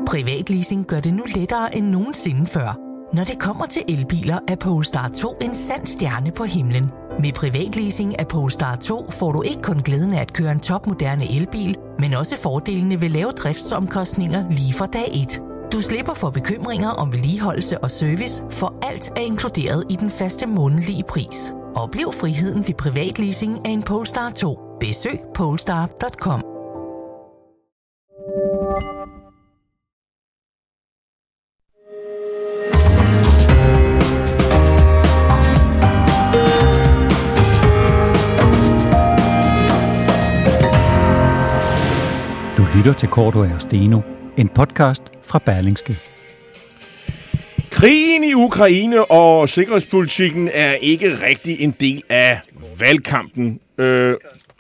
Privatleasing gør det nu lettere end nogensinde før. Når det kommer til elbiler, er Polestar 2 en sand stjerne på himlen. Med privatleasing af Polestar 2 får du ikke kun glæden af at køre en topmoderne elbil, men også fordelene ved lave driftsomkostninger lige fra dag 1. Du slipper for bekymringer om vedligeholdelse og service, for alt er inkluderet i den faste månedlige pris. Oplev friheden ved privatleasing af en Polestar 2. Besøg polestar.com. Du lytter til Cordua og Steno, en podcast fra Berlingske. Krigen i Ukraine og sikkerhedspolitikken er ikke rigtig en del af valgkampen. Jeg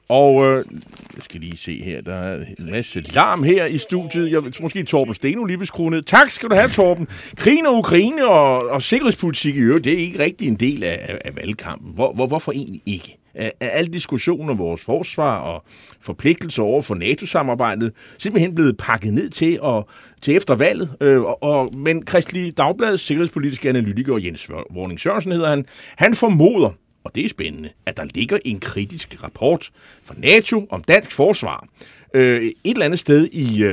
skal lige se her, der er en masse larm her i studiet. Jeg tror måske Torben Steno lige vil skrue ned. Tak skal du have, Torben. Krigen og Ukraine og sikkerhedspolitik i øvrigt, det er ikke rigtig en del af valgkampen. Hvorfor egentlig ikke? Er alle diskussioner om vores forsvar og forpligtelser over for NATO-samarbejdet simpelthen blevet pakket ned til efter valget. Men Kristeligt Dagbladets sikkerhedspolitiske analytiker Jens Worning Sørensen hedder han formoder, og det er spændende, at der ligger en kritisk rapport fra NATO om dansk forsvar et eller andet sted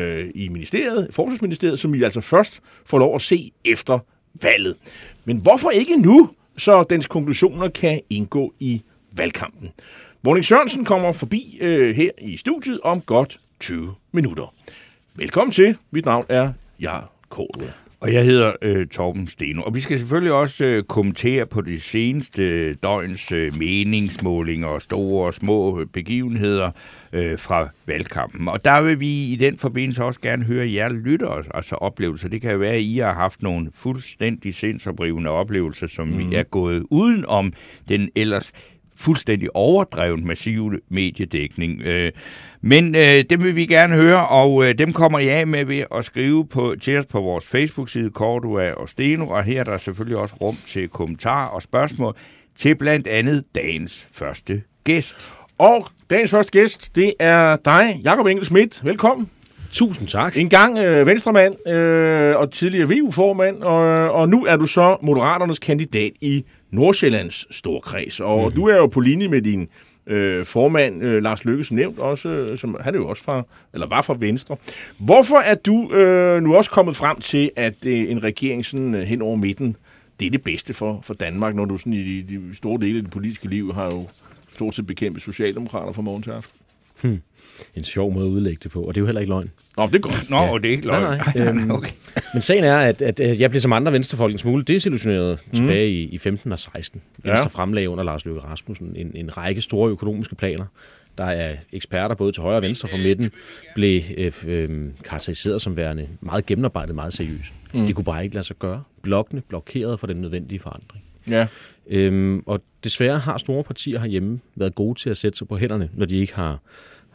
i ministeriet, Forsvarsministeriet, som vi altså først får lov at se efter valget. Men hvorfor ikke nu, så dens konklusioner kan indgå i valgkampen? Worning Sørensen kommer forbi her i studiet om godt 20 minutter. Velkommen til. Mit navn er Jarl Cordua. Og jeg hedder Torben Steno. Og vi skal selvfølgelig også kommentere på de seneste døgns meningsmålinger og store og små begivenheder fra valgkampen. Og der vil vi i den forbindelse også gerne høre jer lyttere, altså oplevelser. Det kan jo være, at I har haft nogle fuldstændig sindsoprivende oplevelser, som er gået uden om den ellers fuldstændig overdrevet massiv mediedækning. Men dem vil vi gerne høre, og dem kommer I af med ved at skrive til os på vores Facebook-side, Cordua og Steno, og her er der selvfølgelig også rum til kommentarer og spørgsmål til blandt andet dagens første gæst. Og dagens første gæst, det er dig, Jakob Engel-Schmidt. Velkommen. Tusind tak. En gang venstremand og tidligere VU-formand, og nu er du så Moderaternes kandidat i Nordsjællands storkreds. Og du er jo på linje med din formand, Lars Løkke, som nævnt også, som han er jo også var fra Venstre. Hvorfor er du nu også kommet frem til, at en regering sådan hen over midten, det er det bedste for Danmark, når du sådan i de store dele af det politiske liv har jo stort set bekæmpet socialdemokrater fra morgen til aften? En sjov måde at udlægge det på, og det er jo heller ikke løgn. Nå, det er godt. Nå, og det er ikke løgn. Nej. Okay. Men sagen er, at jeg blev som andre venstrefolk en smule desillusioneret tilbage i 15 og 16. Venstre fremlagde under Lars Løkke Rasmussen en række store økonomiske planer. Der er eksperter både til højre og venstre fra midten, blev karakteriseret som værende meget gennemarbejdet, meget seriøst. Det kunne bare ikke lade sig gøre. Blokkene blokerede for den nødvendige forandring. Ja. Og desværre har store partier herhjemme været gode til at sætte sig på hænderne, når de ikke har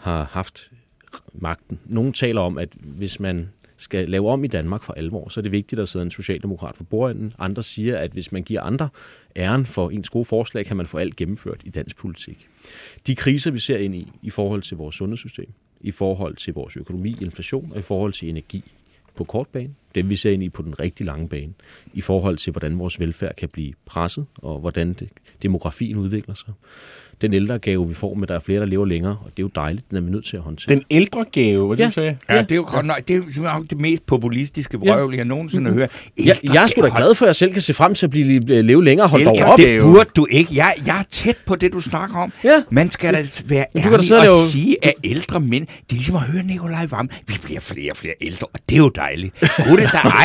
haft magten. Nogle taler om, at hvis man skal lave om i Danmark for alvor, så er det vigtigt, at der sidder en socialdemokrat for bordenden. Andre siger, at hvis man giver andre æren for ens gode forslag, kan man få alt gennemført i dansk politik. De kriser, vi ser ind i forhold til vores sundhedssystem, i forhold til vores økonomi, inflation og i forhold til energi på kort bane, dem vi ser ind i på den rigtig lange bane, i forhold til, hvordan vores velfærd kan blive presset, og hvordan demografien udvikler sig. Den ældregave, vi får med, der er flere, der lever længere, og det er jo dejligt, den er vi nødt til at håndtere. Den ældregave, hvad du sagde? Ja, det er jo godt nok, det er det mest populistiske brøvl, jeg nogensinde hører. Jeg er sgu da glad for, at jeg selv kan se frem til at leve længere. Hold dog op. Det burde du ikke. Jeg er tæt på det, du snakker om. Ja. Man skal da være ærlig og sige, at ældre mænd, det er ligesom at høre Nikolaj Wammen. Vi bliver flere og flere ældre, og det er jo dejligt. Gud, det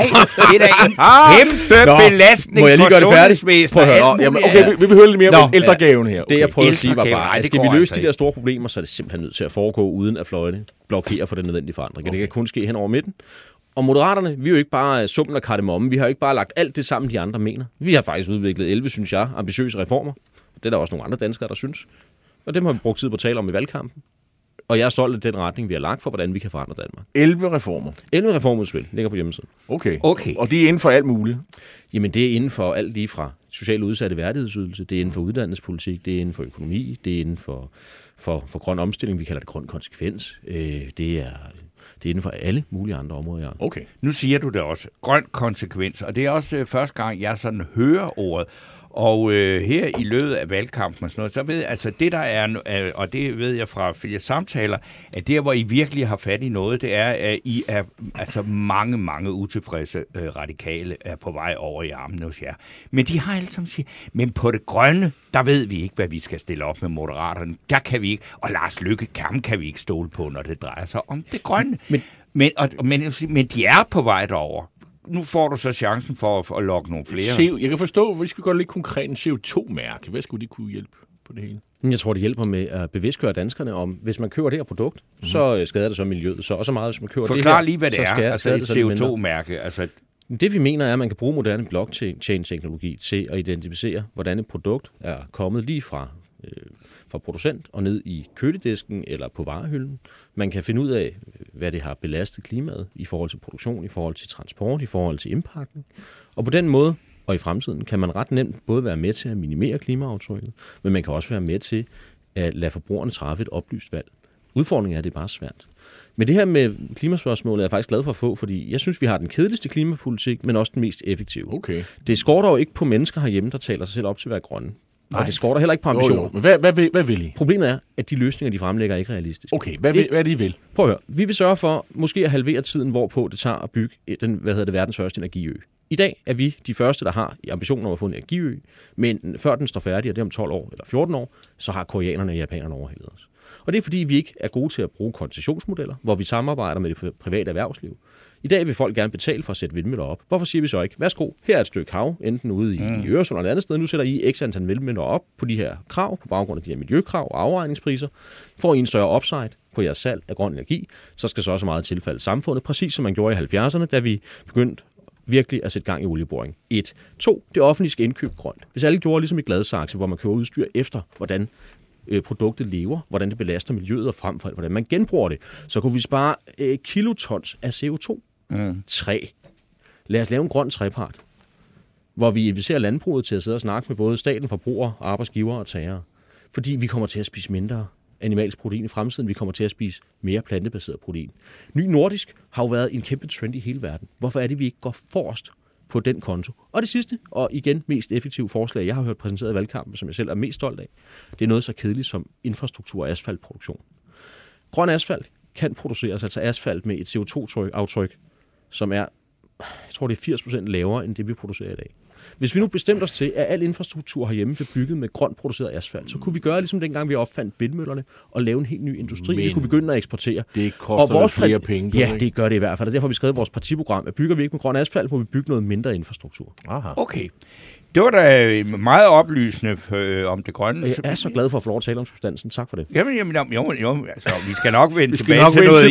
er da en kæmpe belastning for sundhedsvæsenet. Okay, vi vil høre lidt mere om ældregaven her. Det jeg prøver at sige var bare, at skal vi løse de der store problemer, så er det simpelthen nødt til at foregå uden at fløjene blokerer for den nødvendige forandring. Okay. Det kan kun ske hen over midten. Og Moderaterne, vi er jo ikke bare summen af kardemomme. Vi har jo ikke bare lagt alt det sammen, de andre mener. Vi har faktisk udviklet 11, synes jeg, ambitiøse reformer. Det er der også nogle andre danskere, der synes. Og dem har vi brugt tid på at tale om i valgkampen. Og jeg er stolt af den retning, vi har lagt for, hvordan vi kan forandre Danmark. 11 reformer? 11 reformudspil ligger på hjemmesiden. Okay. Og det er inden for alt muligt? Jamen, det er inden for alt lige fra socialt udsatte værdighedsydelse, det er inden for uddannelsespolitik, det er inden for økonomi, det er inden for grøn omstilling, vi kalder det grøn konsekvens. Det Det er inden for alle mulige andre områder, Jan. Okay. Nu siger du det også. Grøn konsekvens, og det er også første gang, jeg sådan hører ordet. Og her i løbet af valgkampen og sådan noget, så ved jeg, altså det der er, og det ved jeg fra flere samtaler, at der, hvor I virkelig har fat i noget, det er, at I er altså mange utilfredse radikale er på vej over i armene hos jer. Men de har alle sammen sagt, men på det grønne, der ved vi ikke, hvad vi skal stille op med Moderaterne. Der kan vi ikke, og Lars Løkke kan vi ikke stole på, når det drejer sig om det grønne. Men de er på vej derover. Nu får du så chancen for at lokke nogle flere. Jeg kan forstå, vi skal gøre lidt konkret en CO2-mærke. Hvad skulle de kunne hjælpe på det hele? Jeg tror, det hjælper med at bevidstgøre danskerne om, hvis man køber det her produkt, så skader det så miljøet. Så også meget, hvis man køber det her. Forklar lige, hvad det er, altså et CO2-mærke. Altså det vi mener er, at man kan bruge moderne blockchain-teknologi til at identificere, hvordan et produkt er kommet lige fra producent og ned i køledisken eller på varehylden. Man kan finde ud af, hvad det har belastet klimaet i forhold til produktion, i forhold til transport, i forhold til indpakning. Og på den måde, og i fremtiden, kan man ret nemt både være med til at minimere klimaaftrykket, men man kan også være med til at lade forbrugerne træffe et oplyst valg. Udfordringen er, at det er bare svært. Men det her med klimaspørgsmålet er jeg faktisk glad for at få, fordi jeg synes, vi har den kedeligste klimapolitik, men også den mest effektive. Okay. Det skorter jo ikke på mennesker herhjemme, der taler sig selv op til at være grønne. Nej. Og det skorter heller ikke på ambitioner. Men hvad vil I? Problemet er, at de løsninger, de fremlægger, er ikke realistiske. Okay, hvad er det, I vil? Prøv at høre. Vi vil sørge for måske at halvere tiden, hvorpå det tager at bygge verdens første energiø. I dag er vi de første, der har ambitionen om at få en energiø, men før den står færdig, og det er om 12 år eller 14 år, så har koreanerne og japanerne overhældet os. Og det er fordi, vi ikke er gode til at bruge koncessionsmodeller, hvor vi samarbejder med det private erhvervsliv. I dag vil folk gerne betale for at sætte vindmøller op. Hvorfor siger vi så ikke, værsgo, her er et stykke hav, enten ude i Øresund eller et andet sted. Nu sætter I x antal vindmøller op på de her krav, på baggrund af de her miljøkrav og afregningspriser. Får I en større upside på jeres salg af grøn energi, så skal så også meget tilfælde samfundet, præcis som man gjorde i 70'erne, da vi begyndte virkelig at sætte gang i olieboring. 1. 2. Det offentlige skal indkøbe grønt. Hvis alle gjorde ligesom i Gladsaxe, hvor man køber udstyr efter, hvordan produktet lever, hvordan det belaster miljøet og frem for alt, hvordan man genbruger det, så kunne vi spare kilotons af CO2. 3. Lad os lave en grøn trepart, hvor vi inviterer landbruget til at sidde og snakke med både staten, forbrugere, arbejdsgivere og tagere. Fordi vi kommer til at spise mindre animalsk protein i fremtiden, vi kommer til at spise mere plantebaseret protein. Ny Nordisk har jo været en kæmpe trend i hele verden. Hvorfor er det, vi ikke går forrest på den konto? Og det sidste, og igen mest effektive forslag, jeg har hørt præsenteret i valgkampen, som jeg selv er mest stolt af, det er noget så kedeligt som infrastruktur og asfaltproduktion. Grøn asfalt kan produceres, altså asfalt med et CO2-aftryk, som er, jeg tror det er 80% lavere end det, vi producerer i dag. Hvis vi nu bestemte os til, at al infrastruktur herhjemme blev bygget med grønt produceret asfalt, så kunne vi gøre ligesom dengang, vi opfandt vindmøllerne og lave en helt ny industri, vi kunne begynde at eksportere. Det koster flere penge. Ja, det gør det i hvert fald, og derfor har vi skrevet vores partiprogram, at bygger vi ikke med grøn asfalt, må vi bygge noget mindre infrastruktur. Aha. Okay. Det var da meget oplysende om det grønne. Jeg er så glad for at få lov at tale om substansen. Tak for det. Jamen, altså, vi skal nok vende tilbage til noget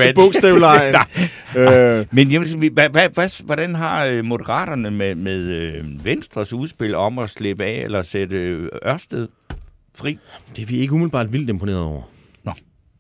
irrelevant. Men jamen, hvordan har Moderaterne med Venstres udspil om at slippe af eller sætte Ørsted fri? Det er vi ikke umiddelbart vildt imponeret over. Nå.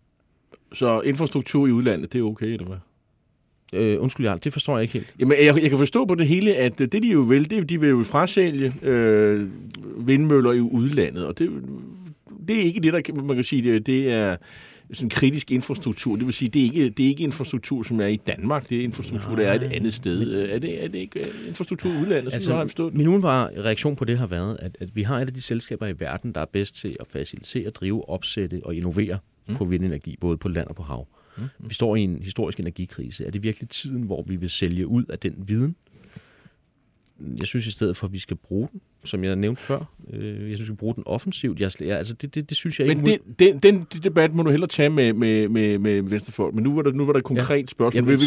Så infrastruktur i udlandet, det er okay, eller hvad? Undskyld, Jarl, det forstår jeg ikke helt. Jamen, jeg kan forstå på det hele, at det de jo vil, de vil jo frasælge vindmøller i udlandet, og det er ikke det, der man kan sige, det er sådan kritisk infrastruktur. Det vil sige, det er ikke infrastruktur, som er i Danmark, det er infrastruktur, der er et andet sted. Er det ikke infrastruktur i udlandet, altså, som har jeg forstået? Min umiddelbare reaktion på det har været, at vi har et af de selskaber i verden, der er bedst til at facilitere, drive, opsætte og innovere på vindenergi, både på land og på hav. Vi står i en historisk energikrise. Er det virkelig tiden, hvor vi vil sælge ud af den viden? Jeg synes i stedet for, at vi skal bruge den, som jeg nævnte før. Jeg synes, vi skal bruge den offensivt. Altså, det synes jeg ikke... Men den debat må du hellere tage med Venstrefolk. Men nu var der et konkret spørgsmål.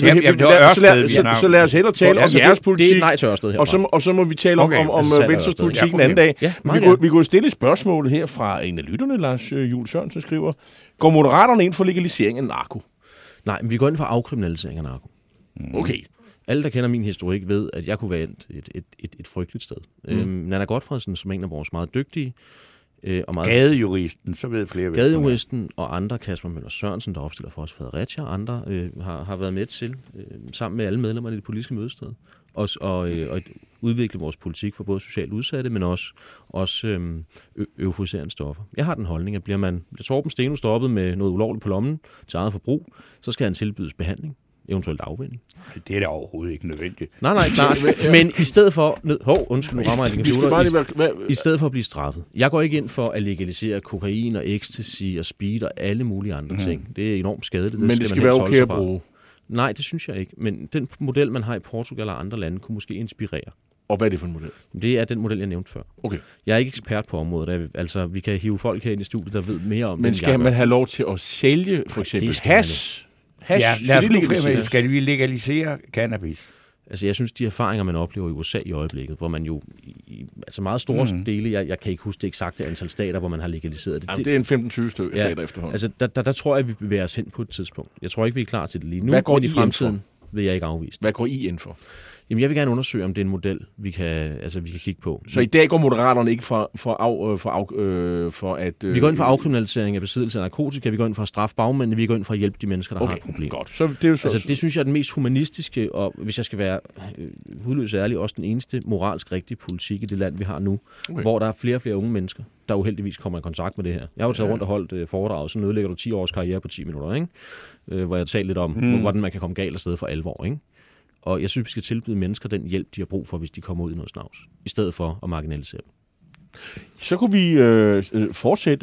Så lad os hellere tale om jeres politik. Det er nej til Ørsted herfra. Og så må vi tale om Venstres politik en anden dag. Vi kunne stille et spørgsmål her fra en af lytterne, Lars Juhl Sørensen skriver. Går Moderaterne ind for legalisering af narko? Nej, men vi går ind for afkriminalisering af narko. Okay. Alle, der kender min historik, ved, at jeg kunne være et frygteligt sted. Nanna Gotfredsen, som er en af vores meget dygtige og meget... Gadejuristen, så ved flere. Gadejuristen og andre, Kasper Møller Sørensen, der opstiller for os Fredericia, og andre har været med til, sammen med alle medlemmerne i det politiske mødested, og udvikle vores politik for både socialt udsatte, men også euforiserende stoffer. Jeg har den holdning, at bliver Torben Steno stoppet med noget ulovligt på lommen til eget forbrug, så skal han tilbydes behandling, eventuelt afvinding. Det er da overhovedet ikke nødvendigt. Nej, klart. Men i stedet for... Undskyld, nu rammer jeg den computer. I stedet for at blive straffet. Jeg går ikke ind for at legalisere kokain og ecstasy og speed og alle mulige andre ting. Det er enormt skadeligt. Men det skal være okay at bruge. Nej, det synes jeg ikke. Men den model, man har i Portugal og andre lande, kunne måske inspirere. Og hvad er det for en model? Det er den model, jeg nævnte før. Okay. Jeg er ikke ekspert på området. Altså, vi kan hive folk her ind i studiet, der ved mere om det. Men skal man have lov til at sælge for eksempel hash? Skal vi legalisere cannabis? Altså, jeg synes, de erfaringer, man oplever i USA i øjeblikket, hvor man jo altså meget store dele, jeg kan ikke huske det eksakte antal stater, hvor man har legaliseret det. Jamen, det er en 15-20 stater efterhånden. Altså, der tror jeg, vi bevæger os hen på et tidspunkt. Jeg tror ikke, vi er klar til det lige nu, men i fremtiden vil jeg ikke afvise det. Hvad går I ind for? Jamen, jeg vil gerne undersøge, om det er en model, vi kan kigge på. Så i dag går Moderaterne ikke for at... Vi går ind for afkriminalisering af besiddelse af narkotika, vi går ind for at straffe bagmændene, vi går ind for at hjælpe de mennesker, der har et problem. Godt. Så det er jo så... Altså, det synes jeg er den mest humanistiske, og hvis jeg skal være hudløs ærlig, også den eneste moralsk rigtige politik i det land, vi har nu, hvor der er flere og flere unge mennesker, der uheldigvis kommer i kontakt med det her. Jeg har jo taget rundt og holdt foredrag, så ødelægger du 10 års karriere på 10 minutter, ikke? Hvor jeg talte lidt om, hvordan man kan komme galt afsted for alvor, ikke? Og jeg synes, vi skal tilbyde mennesker den hjælp, de har brug for, hvis de kommer ud i noget snavs, i stedet for at marginalisere dem. Så kunne vi fortsætte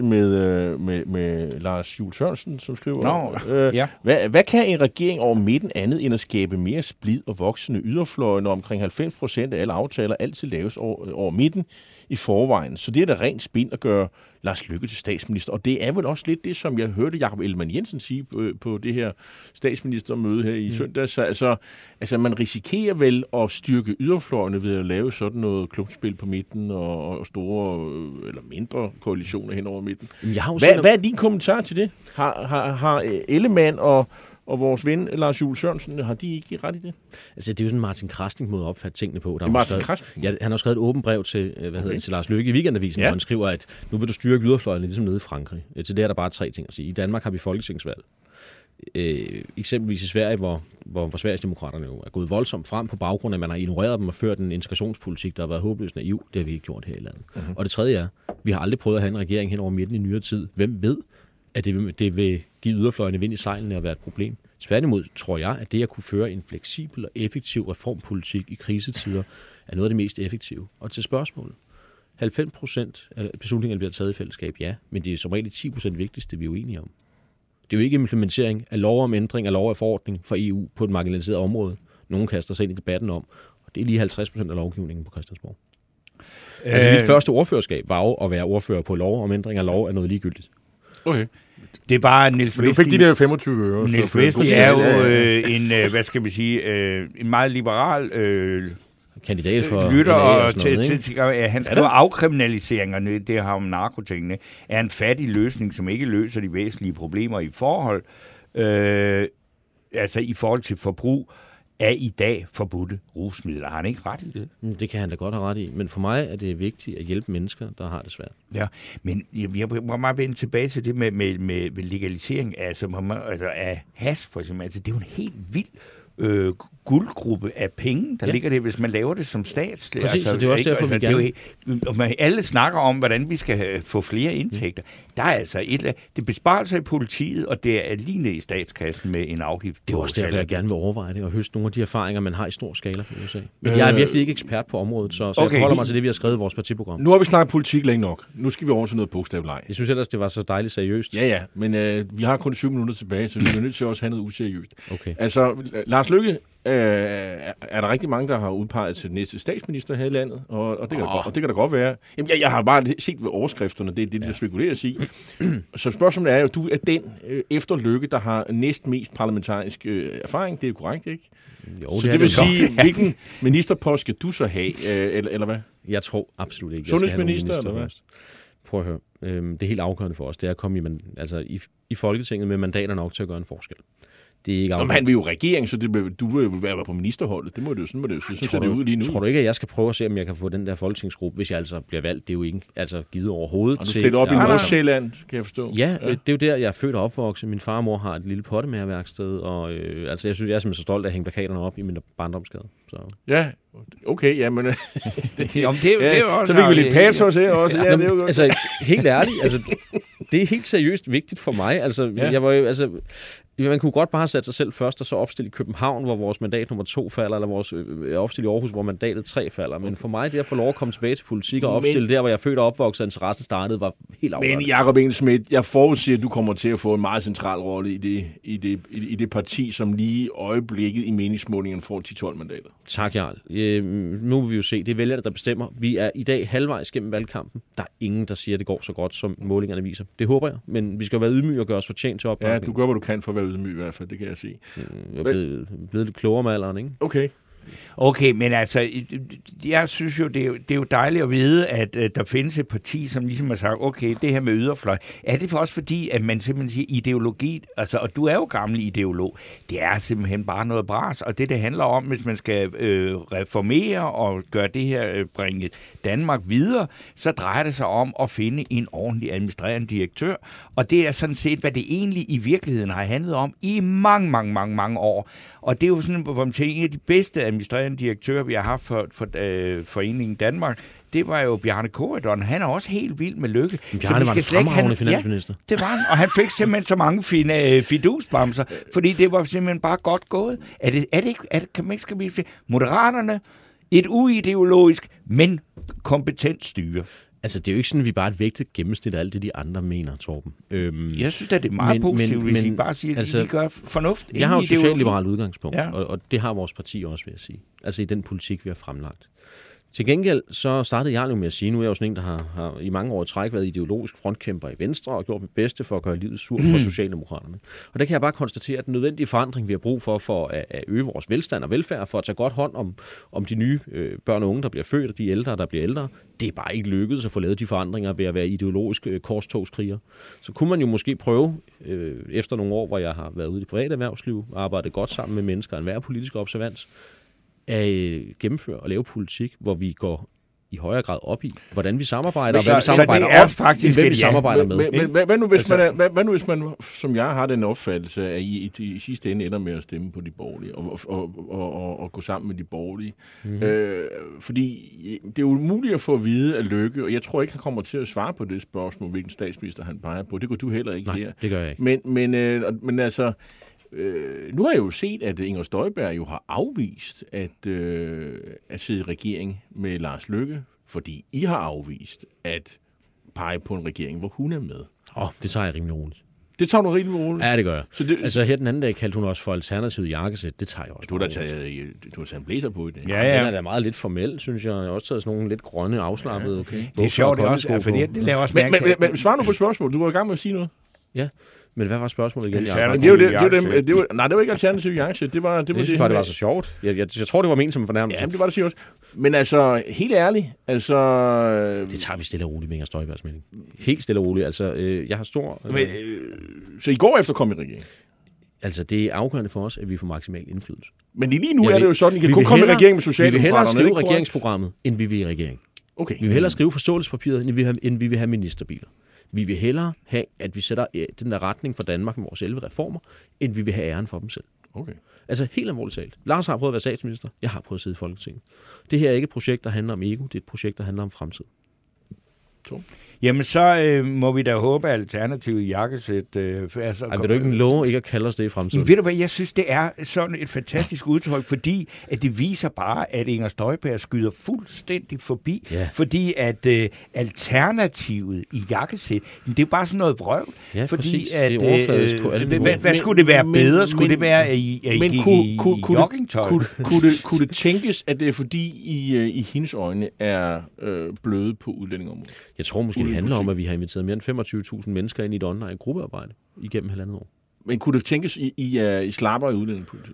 med Lars Juul Sørensen, som skriver, hvad kan en regering over midten andet end at skabe mere splid og voksende yderfløje, når omkring 90% af alle aftaler altid laves over midten i forvejen? Så det er da rent spind at gøre Lars Løkke til statsminister. Og det er vel også lidt det, som jeg hørte Jakob Ellemann-Jensen sige på det her statsministermøde her i søndags. Altså man risikerer vel at styrke yderfløjene ved at lave sådan noget klubspil på midten og store eller mindre koalitioner hen over midten. Hvad er din kommentar til det? Har Ellemann og vores ven Lars Juul Sørensen, har de ikke ret i det? Altså, det er jo sådan Martin Krasnik måde at opfatte tingene på. Det er Martin Krasnik? Ja, han har skrevet et åbent brev til, til Lars Løkke i Weekendavisen, hvor han skriver, at nu vil du styrke yderfløjene, ligesom nede i Frankrig. Til det er der bare 3 ting at sige. I Danmark har vi folketingsvalg. Eksempelvis i Sverige, hvor Sverigesdemokraterne jo er gået voldsomt frem på baggrund af, at man har ignoreret dem og ført en integrationspolitik, der har været håbløst naiv. Det har vi ikke gjort her i landet. Og det tredje er, vi har aldrig prøvet at have en regering hen over midten i nyere tid. Hvem ved, at det vil give yderfløjene vind i sejlene og være et problem? Tværtimod tror jeg, at det at kunne føre en fleksibel og effektiv reformpolitik i krisetider er noget af det mest effektive. Og til spørgsmålet. 90% af beslutningerne bliver taget i fællesskab, ja, men det er som regel 10% vigtigste, vi er uenige om. Det er jo ikke implementering af lov om ændring af lov og forordning for EU på et marginaliseret område. Nogen kaster sig ind i debatten om, og det er lige 50% af lovgivningen på Christiansborg. Altså mit første ordførerskab var jo at være ordfører på lov om ændring af lov er noget ligegyldigt. Okay. Det er bare Niels Vesti. Du fik de der 25 øre. Niels Vesti er jo en meget liberal kandidat for lytter og han skriver afkriminaliseringerne, det har om narkotingene, er en fattig løsning, som ikke løser de væsentlige problemer i forhold, altså i forhold til forbrug af i dag forbudte rusmidler. Har han ikke ret i det? Det kan han da godt have ret i, men for mig er det vigtigt at hjælpe mennesker, der har det svært. Ja, men jeg må meget vende tilbage til det med legalisering af hash, for eksempel. Altså, det er jo en helt vild guldgruppe af penge, der ligger der, hvis man laver det som stat. Præcis, altså, så det er også derfor, vi gerne... alle snakker om, hvordan vi skal få flere indtægter. Der er altså det besparelser i politiet, og det er lignende i statskassen med en afgift. Det er også derfor, jeg gerne vil overveje det, og høste nogle af de erfaringer, man har i stor skala på USA. Men jeg er virkelig ikke ekspert på området, så jeg forholder mig til det, vi har skrevet i vores partiprogram. Nu har vi snakket politik længe nok. Nu skal vi over til noget bogstavleg. Jeg synes ellers, det var så dejligt seriøst. Ja, men vi har kun 7 minutter tilbage, så vi er nødt til også at have noget useriøst. Okay. Altså, Lars Løkke er der rigtig mange, der har udpeget til den næste statsminister her i landet, og det kan da godt være. Jamen, jeg har bare set ved overskrifterne, det er det, der spekuleres i. Så spørgsmålet er jo, du er den efter Løkke, der har næstmest parlamentarisk erfaring. Det er jo korrekt, ikke? Jo, så det vil sige, hvilken ministerpost skal du så have, eller hvad? Jeg tror absolut ikke, sundhedsminister, eller hvad? Prøv at høre. Det er helt afgørende for os, det er at komme i Folketinget med mandater nok til at gøre en forskel. Det er ikke afhængigt. Han vil jo regering, så du vil jo være på ministerholdet. Det må det jo sådan ser det ud lige nu. Tror du ikke, at jeg skal prøve at se, om jeg kan få den der folketingsgruppe, hvis jeg altså bliver valgt? Det er jo ikke givet overhovedet. Og du stiller op i Nordsjælland, kan jeg forstå. Ja, det er jo der, jeg er født og opvokset. Min far og mor har et lille pottemagerværksted, og jeg synes, jeg er simpelthen så stolt af at hænge plakaterne op i min barndomsgade. Så. Ja, okay, jamen... det er jo også... Så fik vi lidt patos her også. Ja, det er jo godt. Altså, helt ærligt, det er helt seriøst vigtigt for mig. Altså, jeg var jo... Man kunne godt bare have sat sig selv først, og så opstille i København, hvor vores mandat nummer 2 falder, eller vores opstille i Aarhus, hvor mandatet 3 falder. Men for mig, det at få lov at komme tilbage til politik og opstille der, hvor jeg er født og opvokset, og interessen startede, var helt afgørende. Men Jakob Engel-Schmidt, jeg forudsiger, at du kommer til at få en meget central rolle i det parti, som lige i øjeblikket i meningsmålingen får 10-12 mandater. Tak, Jarl. Nu vil vi jo se. Det er vælgerne, der bestemmer. Vi er i dag halvvejs gennem valgkampen. Der er ingen, der siger, at det går så godt, som målingerne viser. Det håber jeg, men vi skal være ydmyge og gøre os fortjent til opbakning. Ja, du gør, hvad du kan for at være ydmyg i hvert fald, det kan jeg sige. Jeg er blevet lidt klogere med alderen, ikke? Okay, men altså, jeg synes jo, det er jo dejligt at vide, at der findes et parti, som ligesom har sagt, okay, det her med yderfløj, er det for også fordi, at man simpelthen siger ideologi, altså, og du er jo gammel ideolog, det er simpelthen bare noget bras, og det handler om, hvis man skal reformere og gøre det her, bringe Danmark videre, så drejer det sig om at finde en ordentlig administrerende direktør, og det er sådan set, hvad det egentlig i virkeligheden har handlet om i mange år, og det er jo sådan, hvor man tænker, en af de bedste administrerende direktører, vi har haft for Foreningen Danmark, det var jo Bjarne Corydon. Han er også helt vild med Lykke. Bjarne var en fremragende finansminister. Ja, det var han, og han fik simpelthen så mange fine fidusbamser, fordi det var simpelthen bare godt gået. Skal vi Moderaterne, et uideologisk, men kompetent styre. Altså, det er jo ikke sådan, at vi bare er et vægtet gennemsnit af alt det, de andre mener, Torben. Jeg synes, at det er meget positivt, hvis I bare siger, at vi gør fornuft. Jeg har jo et socialliberalt udgangspunkt, og det har vores parti også, vil jeg sige. Altså i den politik, vi har fremlagt. Til gengæld så startede jeg jo med at sige, nu er jeg jo sådan en, der har i mange år i træk været ideologisk frontkæmper i Venstre og gjort mit bedste for at gøre livet surt for Socialdemokraterne. Og der kan jeg bare konstatere, at den nødvendige forandring, vi har brug for at øge vores velstand og velfærd, for at tage godt hånd om de nye børn og unge, der bliver født, og de ældre, der bliver ældre, det er bare ikke lykkedes at få lavet de forandringer ved at være ideologisk korstogskriger. Så kunne man jo måske prøve, efter nogle år, hvor jeg har været ude i det private erhvervsliv og arbejdet godt sammen med mennesker, enhver politisk observans, at gennemføre og lave politik, hvor vi går i højere grad op i, hvordan vi samarbejder, og hvad vi samarbejder om, faktisk hvem vi samarbejder med. Hvad nu hvis man, som jeg har den opfattelse, at I sidste ende ender med at stemme på de borgerlige, og gå sammen med de borgerlige? Fordi det er jo umuligt at få at vide af Lykke, og jeg tror ikke, han kommer til at svare på det spørgsmål, hvilken statsminister han peger på. Det går du heller ikke her. Nej, det gør jeg ikke. Men altså... nu har jeg jo set, at Inger Støjberg jo har afvist at sidde i regering med Lars Løkke, fordi I har afvist at pege på en regering, hvor hun er med. Det tager jeg rimelig roligt. Det tager du rimelig roligt? Ja, det gør jeg. Altså her den anden dag kaldte hun også for alternativet jakkesæt. Det tager jeg også. Du har taget en blæser på i det. Ja. Den er da meget lidt formel, synes jeg. Jeg har også taget sådan nogle lidt grønne, afslappede. Ja, okay. Det er sjovt, det også, fordi det laver også men svar nu på spørgsmål. Du var i gang med at sige noget. Ja. Men hvad var spørgsmålet igen? Det var ikke alternativ jakkesæt. Det synes bare, det var så sjovt. Jeg tror, det var ment som en fornærmelse. Ja, det var det sikkert også. Men altså, helt ærligt, det tager vi stille og roligt med Inger Støjbergs mening. Helt stille og roligt. Altså, jeg har stor... Så I går efter at komme i regering? Altså, det er afgørende for os, at vi får maksimal indflydelse. Men lige nu er det jo sådan, at I kan kun komme i regering med Socialdemokraterne. Vi vil hellere skrive regeringsprogrammet, end vi vil i regering. Okay. Vi vil hellere skrive forståelsespapiret, end vi vil have ministerbiler. Vi vil hellere have, at vi sætter den der retning for Danmark med vores 11 reformer, end vi vil have æren for dem selv. Okay. Altså helt alvorligt talt. Lars har prøvet at være statsminister. Jeg har prøvet at sidde i Folketinget. Det her er ikke et projekt, der handler om ego. Det er et projekt, der handler om fremtid. Jamen, så må vi da håbe, at alternativet jakkesæt... vil du ikke love ikke at kalde os det i fremtiden? Ved du hvad, jeg synes, det er sådan et fantastisk udtryk, fordi at det viser bare, at Inger Støjberg skyder fuldstændig forbi. Ja. Fordi at alternativet i jakkesæt, det er bare sådan noget vrøvl. Ja, fordi præcis. At, det er overfladisk på alle niveauer. Hvad skulle det være bedre? Skulle det være i joggingtøj? Kunne det tænkes, at det er fordi, I hendes øjne er bløde på udlændingområdet? Jeg tror måske, det handler om, at vi har inviteret mere end 25.000 mennesker ind i et online gruppearbejde igennem 1,5 år. Men kunne det tænkes, I slapper i udlændingepolitik?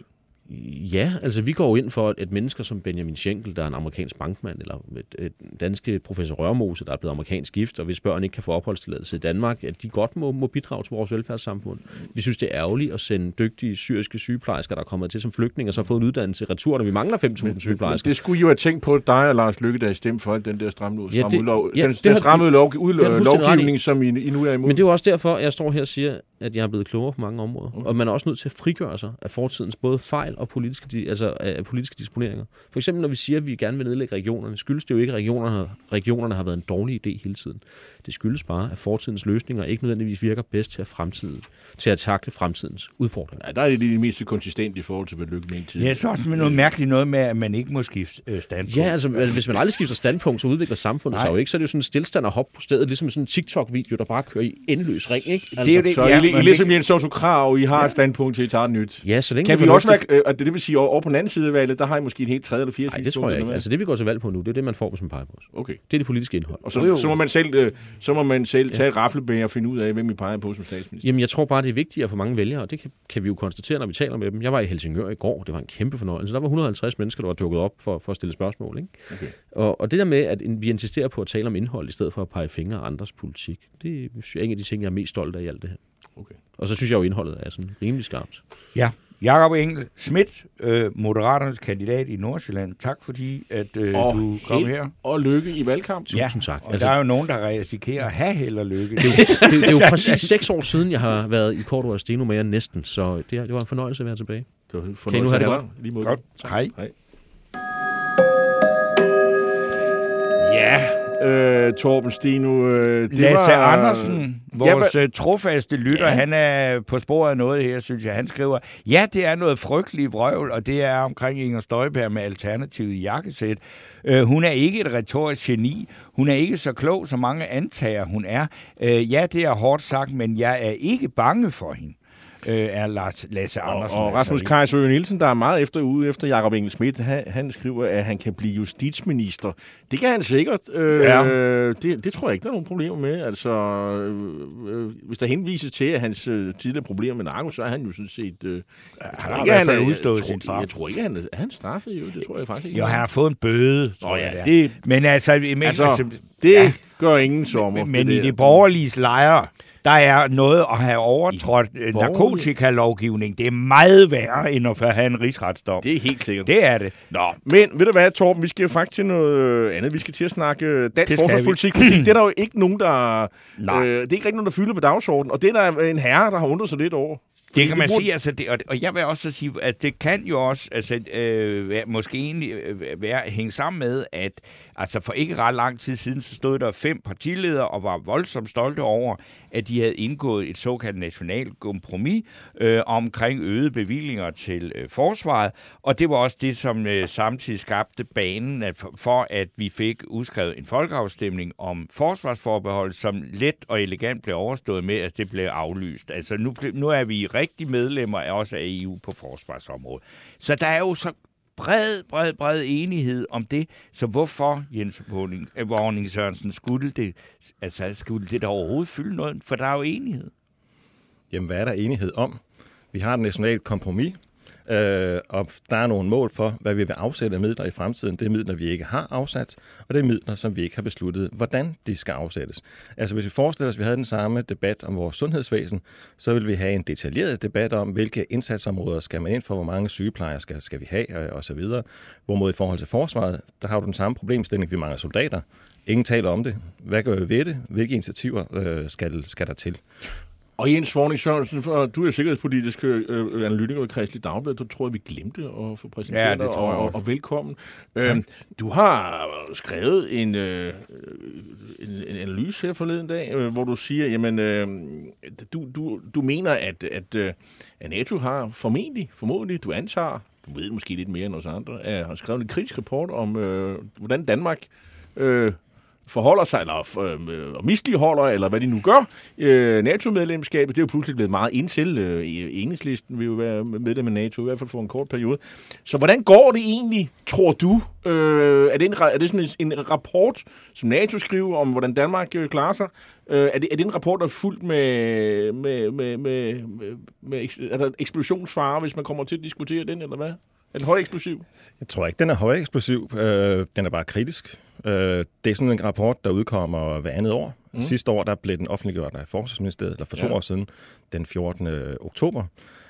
Ja, altså vi går ind for, at mennesker som Benjamin Schenkel, der er en amerikansk bankmand, eller et danske professor Rørmose, der er blevet amerikansk gift, og hvis børn ikke kan få opholdstilladelse i Danmark, at de godt må bidrage til vores velfærdssamfund. Vi synes, det er ærgerligt at sende dygtige syriske sygeplejersker, der er kommet til som flygtninge, og så har fået en uddannelse i retur, når vi mangler 5.000 sygeplejersker. Det skulle I jo have tænkt på dig og Lars Løkke, der er stemt for den der strammede lovgivning, som I nu er imod. Men det er jo også derfor, jeg står her og siger, at jeg er blevet klogere på mange områder. Og man er også nødt til at frigøre sig af fortidens både fejl og politiske disponeringer. For eksempel, når vi siger, at vi gerne vil nedlægge regionerne, skyldes det jo ikke, at regionerne har været en dårlig idé hele tiden. Det skyldes bare, at fortidens løsninger ikke nødvendigvis virker bedst til at takle fremtidens udfordringer. Ja, der er det mest konsistent i forhold til, hvad Løkke mente tidligere. Ja, så også med noget mærkeligt noget med, at man ikke må skifte standpunkt. Ja, altså hvis man aldrig skifter standpunkt, så udvikler samfundet sig jo ikke. Så er det jo sådan en stilstand og hop på stedet, ligesom sådan en TikTok-video, der bare kører i endeløs ring, ikke? Altså, det er det, så I ligesom Jens Otto Krag, I har et standpunkt til, I tager et nyt. Ja, så længe kan vi også være, det vil sige, over på den anden side af valget, der har I måske et helt tredje eller fjerde. Nej, det tror jeg ikke. Altså det vi går til valg på nu, det er det, man får, hvis man peger på os. Okay. Det er det politiske indhold. Og så må man selv tage et raflebæger og finde ud af, hvem I peger på som statsminister. Jamen, jeg tror bare, det er vigtigt for mange vælgere, og det kan vi jo konstatere, når vi taler med dem. Jeg var i Helsingør i går, det var en kæmpe fornøjelse. Der var 150 mennesker, der var dukket op for at stille spørgsmål. Ikke? Okay. Og det der med, at vi insisterer på at tale om indhold, i stedet for at pege fingre af andres politik, det er en af de ting, jeg er mest stolt af i alt det her. Okay. Og så synes jeg jo, indholdet er sådan rimelig skarpt. Ja. Jakob Engel Schmidt, Moderaternes kandidat i Nordsjælland. Tak fordi, at du kom her. Og lykke i valgkamp. Tusind tak. Og der er jo nogen, der risikerer at have held og lykke. Det er jo præcis 6 år siden, jeg har været i Cordua Steno med jer næsten, så det var en fornøjelse at være tilbage. Kan I nu have det godt? Lige måde. Godt. Hej. Ja, Torben Steno. Lasse Andersen, vores trofaste lytter, han er på sporet af noget her, synes jeg. Han skriver, ja, det er noget frygteligt vrøvl, og det er omkring Inger Støjberg med alternativet jakkesæt. Hun er ikke et retorisk geni. Hun er ikke så klog, som mange antager, hun er. Ja, det er hårdt sagt, men jeg er ikke bange for hende. Er Lasse Andersen. Og Rasmus Kajsø Nielsen, der er meget ude efter Jakob Engel Schmidt, han skriver, at han kan blive justitsminister. Det kan han sikkert. Det tror jeg ikke, der er nogen problemer med. Altså, hvis der henvises til, at hans tidligere problemer med narko, så er han jo sådan set... han har i hvert fald udstået sin straf. Jeg tror ikke, han straffet jo. Det tror jeg faktisk ikke. Jo, han har fået en bøde, tror jeg. Det, men altså... det gør ingen sommer. Men i det borgerlige lejre, der er noget at have overtrådt narkotikalovgivning. Det er meget værre, end at have en rigsretsdom. Det er helt sikkert. Det er det. Nå, men ved du hvad, Torben, vi skal jo faktisk til noget andet. Vi skal til at snakke dansk forsvarspolitik, fordi det er der jo ikke nogen, der... det er ikke rigtig nogen, der fylder på dagsordenen, og det er der en herre, der har undret sig lidt over. Det kan man sige, altså og jeg vil også sige, at det kan jo også måske egentlig hænge sammen med, at altså for ikke ret lang tid siden, så stod der 5 partiledere og var voldsomt stolte over, at de havde indgået et såkaldt nationalt kompromis omkring øgede bevillinger til forsvaret, og det var også det, som samtidig skabte banen for, at vi fik udskrevet en folkeafstemning om forsvarsforbehold, som let og elegant blev overstået med, at det blev aflyst. Altså nu er vi rigtige medlemmer også af EU på forsvarsområdet. Så der er jo så bred enighed om det. Så hvorfor, Jens Vorning Sørensen, skulle det der overhovedet fylde noget? For der er jo enighed. Jamen, hvad er der enighed om? Vi har et nationalt kompromis, og der er nogle mål for, hvad vi vil afsætte af midler i fremtiden. Det er midler, vi ikke har afsat, og det er midler, som vi ikke har besluttet, hvordan de skal afsættes. Altså, hvis vi forestiller os, at vi havde den samme debat om vores sundhedsvæsen, så vil vi have en detaljeret debat om, hvilke indsatsområder skal man ind for, hvor mange sygeplejersker skal vi have, og så videre. Hvorimod i forhold til forsvaret, der har du den samme problemstilling, vi mangler soldater. Ingen taler om det. Hvad gør vi ved det? Hvilke initiativer skal der til? Og Jens Vorning Sørensen, du er sikkerhedspolitisk analytiker i Kristeligt Dagblad. Du tror jeg, vi glemte at få præsenteret dig, og velkommen. Du har skrevet en analyse her forleden dag, hvor du siger, jamen, du mener, at NATO har formodentlig, du antager, du ved måske lidt mere end os andre, har skrevet en kritisk rapport om, hvordan Danmark forholder sig, eller misligeholder, eller hvad de nu gør. NATO-medlemskabet, det er jo pludselig blevet meget indtil. Enhedslisten vil jo være medlem af NATO, i hvert fald for en kort periode. Så hvordan går det egentlig, tror du? Er det sådan en rapport, som NATO skriver om, hvordan Danmark klarer sig? Er det en rapport, der er fuldt med eksplosionsfare, hvis man kommer til at diskutere den, eller hvad? Er den højeksplosiv? Jeg tror ikke, den er højeksplosiv. Den er bare kritisk. Det er sådan en rapport, der udkommer hver andet år. Sidste år der blev den offentliggjort af Forsvarsministeriet, eller for 2 år siden, den 14. oktober.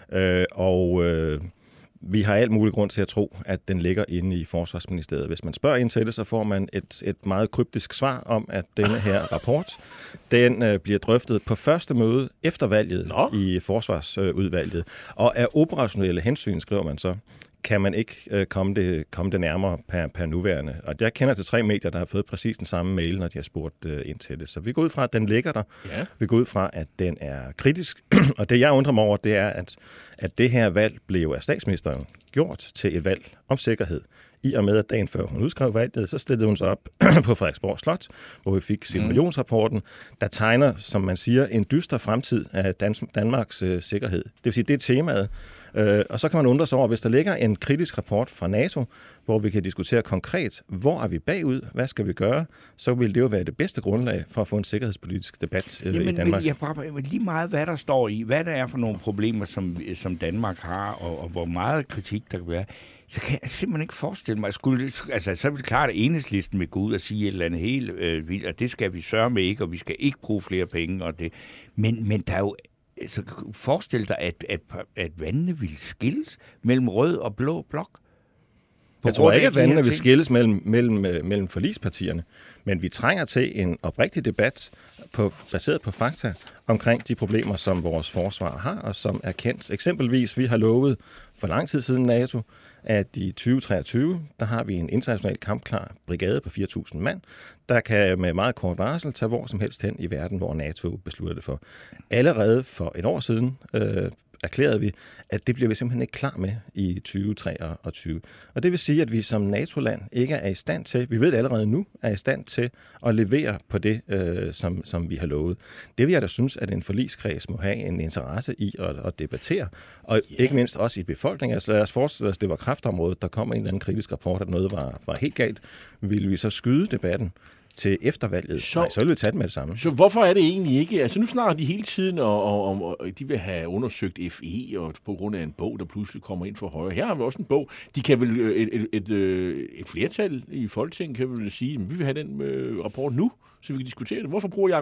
Vi har alt mulig grund til at tro, at den ligger inde i Forsvarsministeriet. Hvis man spørger ind til det, så får man et meget kryptisk svar om, at denne her rapport, den bliver drøftet på første møde efter valget i Forsvarsudvalget. Og af operationelle hensyn, skriver man så, kan man ikke komme det nærmere per nuværende. Og jeg kender til 3 medier, der har fået præcis den samme mail, når de har spurgt ind til det. Så vi går ud fra, at den ligger der. Ja. Vi går ud fra, at den er kritisk. Og det, jeg undrer mig over, det er, at det her valg blev af statsministeren gjort til et valg om sikkerhed. I og med, at dagen før hun udskrev valget, så stillede hun sig op på Frederiksborg Slot, hvor vi fik simulationsrapporten, der tegner, som man siger, en dyster fremtid af Danmarks sikkerhed. Det vil sige, det er temaet. Og så kan man undre sig over, hvis der ligger en kritisk rapport fra NATO, hvor vi kan diskutere konkret, hvor er vi bagud, hvad skal vi gøre, så vil det jo være det bedste grundlag for at få en sikkerhedspolitisk debat i Danmark. Men lige meget, hvad der står i, hvad der er for nogle problemer, som Danmark har, og hvor meget kritik der kan være, så kan jeg simpelthen ikke forestille mig, så er det klart, at Enhedslisten vil gå ud og sige et eller andet helt vildt, og det skal vi sørge med ikke, og vi skal ikke bruge flere penge, og det. Men der er jo så forestil dig, at vandene vil skilles mellem rød og blå blok. Jeg tror ikke, at vandene vil skilles mellem forligspartierne, men vi trænger til en oprigtig debat baseret på fakta omkring de problemer, som vores forsvar har, og som er kendt. Eksempelvis, vi har lovet for lang tid siden NATO, at i 2023, der har vi en international kampklar brigade på 4.000 mand, der kan med meget kort varsel tage hvor som helst hen i verden, hvor NATO beslutter det for. Allerede for et år siden erklærede vi, at det bliver vi simpelthen ikke klar med i 2023. Og det vil sige, at vi som NATO-land ikke er i stand til, vi ved det allerede nu, er i stand til at levere på det, som vi har lovet. Det vil jeg da synes, at en forligskreds må have en interesse i at debattere, og ikke mindst også i befolkningen. Altså lad os forestille os, det var kræftområdet, der kom en eller anden kritisk rapport, at noget var helt galt. Ville vi så skyde debatten til eftervalget? Så vil vi tage det med det samme. Så hvorfor er det egentlig ikke? Altså nu snakker de hele tiden og de vil have undersøgt FE, og på grund af en bog, der pludselig kommer ind for højre. Her har vi også en bog. De kan vel et flertal i Folketinget kan vel sige, at vi vil have den rapport nu, så vi kan diskutere det. Hvorfor bruger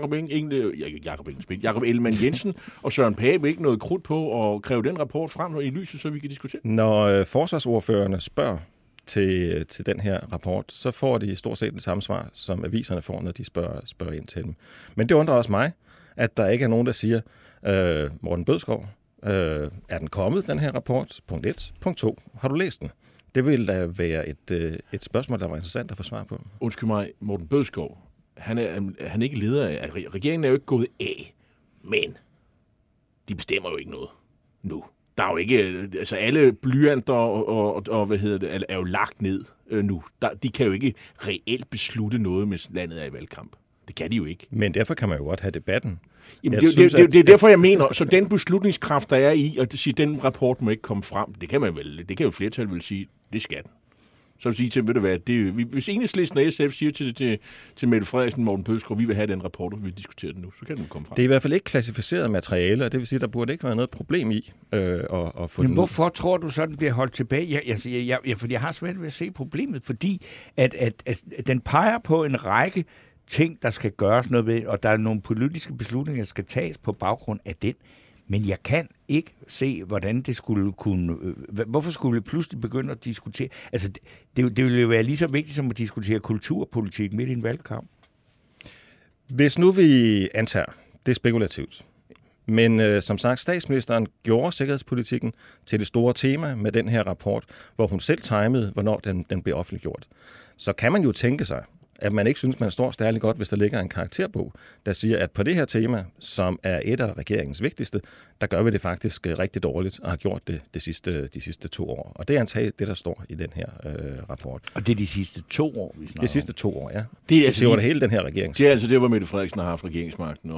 Jakob Ellemann-Jensen og Søren Pape ikke noget krudt på at kræve den rapport frem i lyset, så vi kan diskutere det? Når forsvarsordførerne spørger til den her rapport, så får de stort set det samme svar, som aviserne får, når de spørger ind til dem. Men det undrer også mig, at der ikke er nogen, der siger, Morten Bødskov, er den kommet, den her rapport? Punkt 1. Punkt 2. Har du læst den? Det ville da være et spørgsmål, der var interessant at få svar på. Undskyld mig, Morten Bødskov, han er ikke leder af, regeringen er jo ikke gået af, men de bestemmer jo ikke noget nu. Der er jo ikke, altså alle blyanter og hvad hedder det, er jo lagt ned nu. De kan jo ikke reelt beslutte noget, hvis landet er i valgkamp. Det kan de jo ikke. Men derfor kan man jo godt have debatten. Jamen, det er derfor, jeg mener, så den beslutningskraft, der er i, at sige, den rapport må ikke komme frem, det kan man vel, det kan jo flertal vel sige, det skal den. Så vil sige til, ved du hvad, hvis Enhedslisten og SF siger til Mette Frederiksen, Morten Bødskov, vi vil have den rapport, og vi vil diskutere den nu, så kan den komme frem. Det er i hvert fald ikke klassificeret materiale, og det vil sige, at der burde ikke være noget problem i at få den. Hvorfor tror du så, den bliver holdt tilbage? Fordi jeg har svært ved at se problemet, fordi at den peger på en række ting, der skal gøres noget ved, og der er nogle politiske beslutninger, der skal tages på baggrund af den. Men jeg kan ikke se, hvordan det skulle kunne. Hvorfor skulle vi pludselig begynde at diskutere? Altså, det ville jo være lige så vigtigt som at diskutere kulturpolitik midt i en valgkamp. Hvis nu vi antager, det er spekulativt, men som sagt, statsministeren gjorde sikkerhedspolitikken til det store tema med den her rapport, hvor hun selv timede, hvornår den blev offentliggjort. Så kan man jo tænke sig, at man ikke synes, man står stærligt godt, hvis der ligger en karakterbog, der siger, at på det her tema, som er et af regeringens vigtigste, der gør vi det faktisk rigtig dårligt og har gjort det de sidste 2 år. Og det er antagelig det, der står i den her rapport. Og det er de sidste 2 år, vi snakker de sidste 2 år, ja. Det er altså det hele den her regering. Det er altså det, hvor Mette Frederiksen har haft regeringsmagten.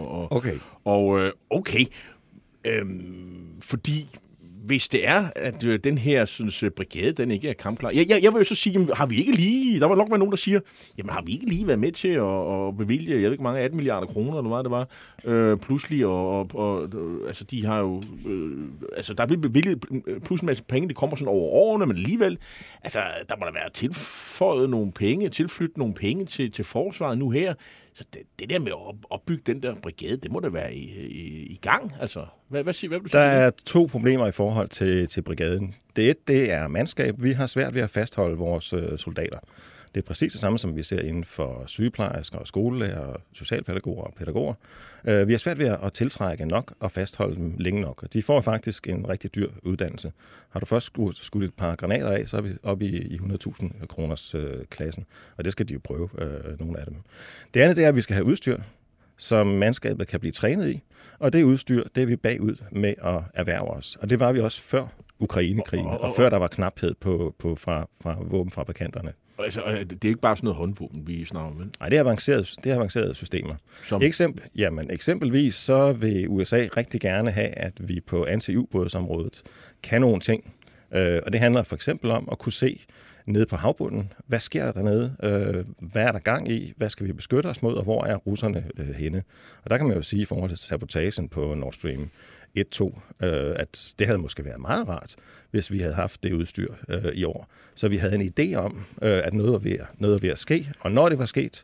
Fordi hvis det er, at den her brigade, den ikke er kampklar. Jeg vil jo så sige, har vi ikke lige... Der var nok nogen, der siger, jamen har vi ikke lige været med til at bevilge, jeg ved ikke mange, 18 milliarder kroner, eller hvad det var, pludselig, altså de har jo... altså der er blevet bevilget plus en masse penge, det kommer sådan over årene, men alligevel, altså der må der være tilføjet nogle penge, tilflyttet nogle penge til forsvaret nu her. Så det der med at opbygge den der brigade, det må da være i gang. Altså, hvad vil du sige? Der er 2 problemer i forhold til brigaden. Det er mandskab. Vi har svært ved at fastholde vores soldater. Det er præcis det samme, som vi ser inden for sygeplejersker og skolelærer, socialpædagoger og pædagoger. Vi har svært ved at tiltrække nok og fastholde dem længe nok. De får faktisk en rigtig dyr uddannelse. Har du først skudt et par granater af, så er vi oppe i 100.000 kroners klassen. Og det skal de jo prøve, nogle af dem. Det andet det er, at vi skal have udstyr, som mandskabet kan blive trænet i. Og det udstyr, det er vi bagud med at erhverve os. Og det var vi også før Ukraine-krigen, og før der var knaphed fra våbenfabrikanterne. Altså, det er ikke bare sådan noget håndvåben, vi snakker om, vel? Nej, det er avancerede systemer. Eksempelvis så vil USA rigtig gerne have, at vi på anti-ubådsområdet kan nogle ting. Og det handler for eksempel om at kunne se nede på havbunden, hvad sker der dernede? Hvad er der gang i? Hvad skal vi beskytte os mod? Og hvor er russerne henne? Og der kan man jo sige i forhold til sabotagen på Nord Stream 1-2, at det havde måske været meget rart, hvis vi havde haft det udstyr i år. Så vi havde en idé om, at noget var ved at ske, og når det var sket,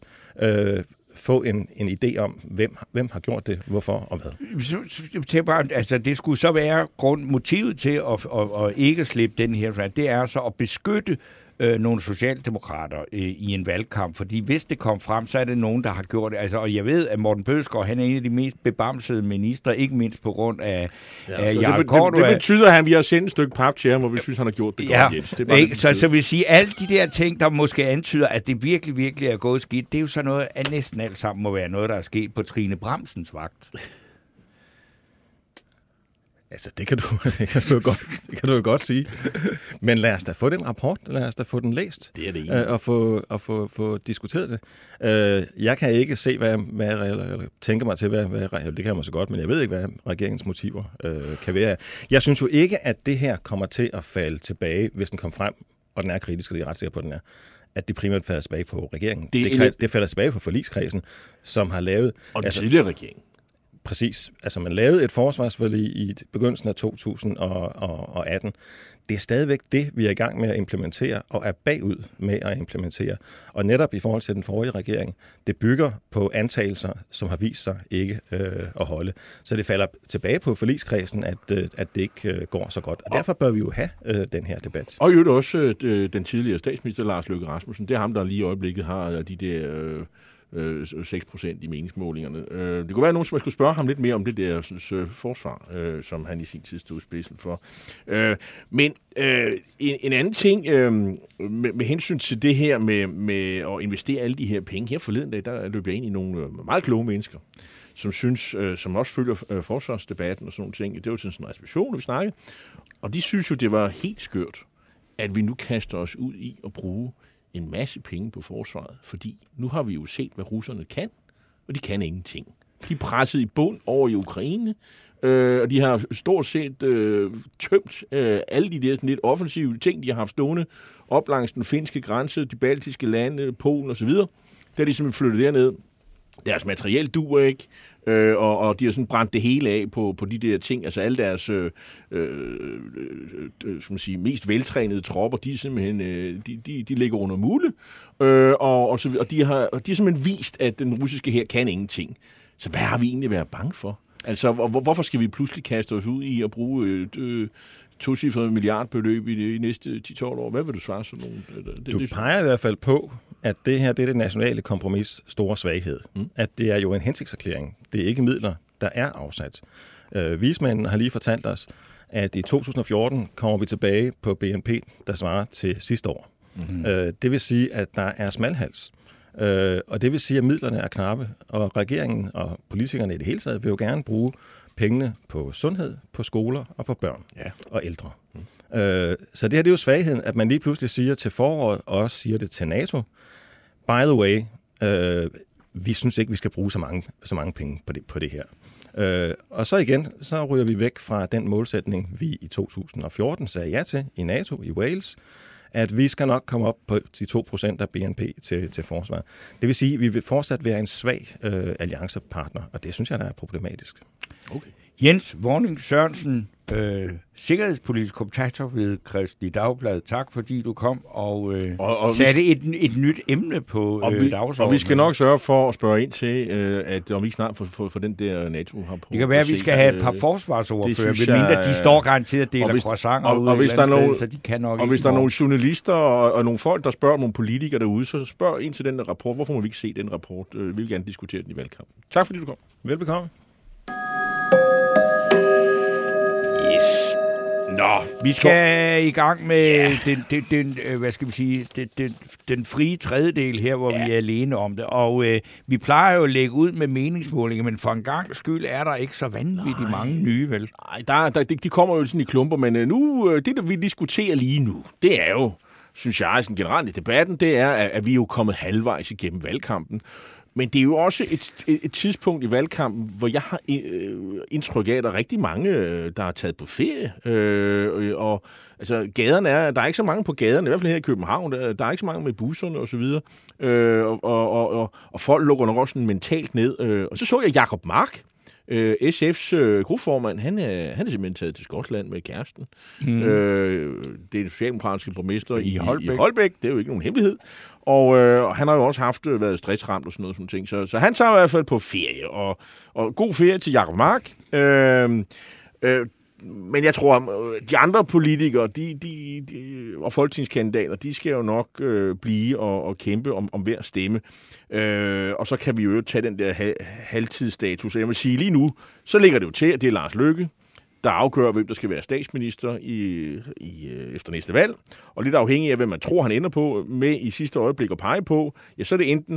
få en idé om, hvem har gjort det, hvorfor og hvad. Altså, det skulle så være motivet til at ikke slippe den her, det er så at beskytte nogle socialdemokrater i en valgkamp, fordi hvis det kom frem, så er det nogen, der har gjort det. Altså, og jeg ved, at Morten Bødskov, han er en af de mest bebamsede ministre, ikke mindst på grund af Jarl Cordua. Det betyder, at vi har sendt et stykke pap til ham, hvor vi synes, han har gjort det godt, Jens. Det så vil sige, alle de der ting, der måske antyder, at det virkelig, virkelig er gået skidt, det er jo så noget, at næsten alt sammen må være noget, der er sket på Trine Bramsens vagt. Altså, det kan du jo godt sige. Men lad os da få den rapport, lad os da få den læst. Det er det og få diskuteret det. Jeg kan ikke se, eller tænke mig til, det kan jeg måske godt, men jeg ved ikke, hvad regeringens motiver kan være. Jeg synes jo ikke, at det her kommer til at falde tilbage, hvis den kommer frem, og den er kritisk, og det er ret sikker på, den er, at det primært falder tilbage på regeringen. Det falder tilbage på forligskredsen, som har lavet... Og den tidligere regering. Præcis. Altså, man lavede et forsvarsforlig i begyndelsen af 2018. Det er stadigvæk det, vi er i gang med at implementere, og er bagud med at implementere. Og netop i forhold til den forrige regering, det bygger på antagelser, som har vist sig ikke at holde. Så det falder tilbage på forligskredsen, at det ikke går så godt. Og derfor bør vi jo have den her debat. Og jo også den tidligere statsminister, Lars Løkke Rasmussen. Det er ham, der lige i øjeblikket har de der... 6% i meningsmålingerne. Det kunne være nogen, som man skulle spørge ham lidt mere om det der forsvar, som han i sin tid stod spidsen for. Men en anden ting med hensyn til det her med at investere alle de her penge. Her forleden dag, der løb jeg ind i nogle meget kloge mennesker, som synes, som også følger forsvarsdebatten og sådan nogle ting. Det var sådan en reservation, vi snakkede. Og de synes jo, det var helt skørt, at vi nu kaster os ud i at bruge en masse penge på forsvaret, fordi nu har vi jo set, hvad russerne kan, og de kan ingenting. De er presset i bund over i Ukraine, og de har stort set tømt alle de der sådan lidt offensive ting, de har haft stående op langs den finske grænse, de baltiske lande, Polen osv. Der er de simpelthen flyttet derned. Deres materiel duer ikke, og de har sådan brændt det hele af på de der ting. Altså alle deres skal man sige, mest veltrænede tropper, de er simpelthen de ligger under mule, og de har simpelthen vist, at den russiske her kan ingenting. Så hvad har vi egentlig været bange for? Altså hvorfor skal vi pludselig kaste os ud i at bruge tocifret milliardbeløb i de næste 10-12 år? Hvad vil du svare sådan nogen? Du peger i hvert fald på, at det her det er det nationale kompromis store svaghed. At det er jo en hensigtserklæring. Det er ikke midler, der er afsat. Vismændene har lige fortalt os, at i 2014 kommer vi tilbage på BNP, der svarer til sidste år. Det vil sige, at der er smalhals. Og det vil sige, at midlerne er knappe, og regeringen og politikerne i det hele taget vil jo gerne bruge pengene på sundhed, på skoler og på børn og ældre. Så det her det er jo svagheden, at man lige pludselig siger til foråret, og også siger det til NATO, by the way, vi synes ikke, vi skal bruge så mange penge på det her. Og så igen, så ryger vi væk fra den målsætning, vi i 2014 sagde ja til i NATO, i Wales, at vi skal nok komme op på de 2% af BNP til forsvar. Det vil sige, at vi vil fortsat være en svag alliancepartner, og det synes jeg, der er problematisk. Okay. Jens Worning Sørensen, sikkerhedspolitisk kommentator ved Kristeligt Dagblad. Tak fordi du kom og satte et nyt emne på dagsordenen. Og vi skal nok sørge for at spørge ind til, at om vi ikke snart får den der NATO har på. Det kan være, at vi skal have et par forsvarsordfører, mindre de står garanteret deler croissanter ud af et eller andet sted, så de kan nok. Og hvis der er nogle journalister og nogle folk, der spørger nogle politikere derude, så spørg ind til den rapport. Hvorfor må vi ikke se den rapport? Vi vil gerne diskutere den i valgkampen. Tak fordi du kom. Velbekomme. Nå, vi skal i gang med den frie tredjedel her, hvor vi er alene om det. Og vi plejer jo at lægge ud med meningsmålinger, men for en gang skyld er der ikke så vanvittigt mange nye, vel? Nej, de kommer jo sådan i klumper, men det, der vi diskuterer lige nu, det er jo, synes jeg, sådan generelt i debatten, det er, at vi er jo kommet halvvejs igennem valgkampen. Men det er jo også et tidspunkt i valgkampen, hvor jeg har indtryk af, at der er rigtig mange, der er taget på ferie. Og altså, gaderne der er ikke så mange på gaderne, i hvert fald her i København. Der er ikke så mange med busserne og så videre. Og folk lukker nok også mentalt ned. Og så jeg Jacob Mark, SF's gruppeformand, han er simpelthen taget til Skotland med kæresten. Det er den socialdemokratiske borgmester i Holbæk. Det er jo ikke nogen hemmelighed. Og han har jo også været stressramt og sådan ting. Så han tager i hvert fald på ferie. Og god ferie til Jacob Mark. Men jeg tror, at de andre politikere og folketingskandidater, de skal jo nok blive og kæmpe om hver stemme. Og så kan vi jo tage den der halvtidsstatus. Jeg vil sige, lige nu, så ligger det jo til, at det er Lars Løkke, der afgør, hvem der skal være statsminister efter næste valg. Og lidt afhængig af, hvem man tror, han ender på med i sidste øjeblik at pege på, ja, så er det enten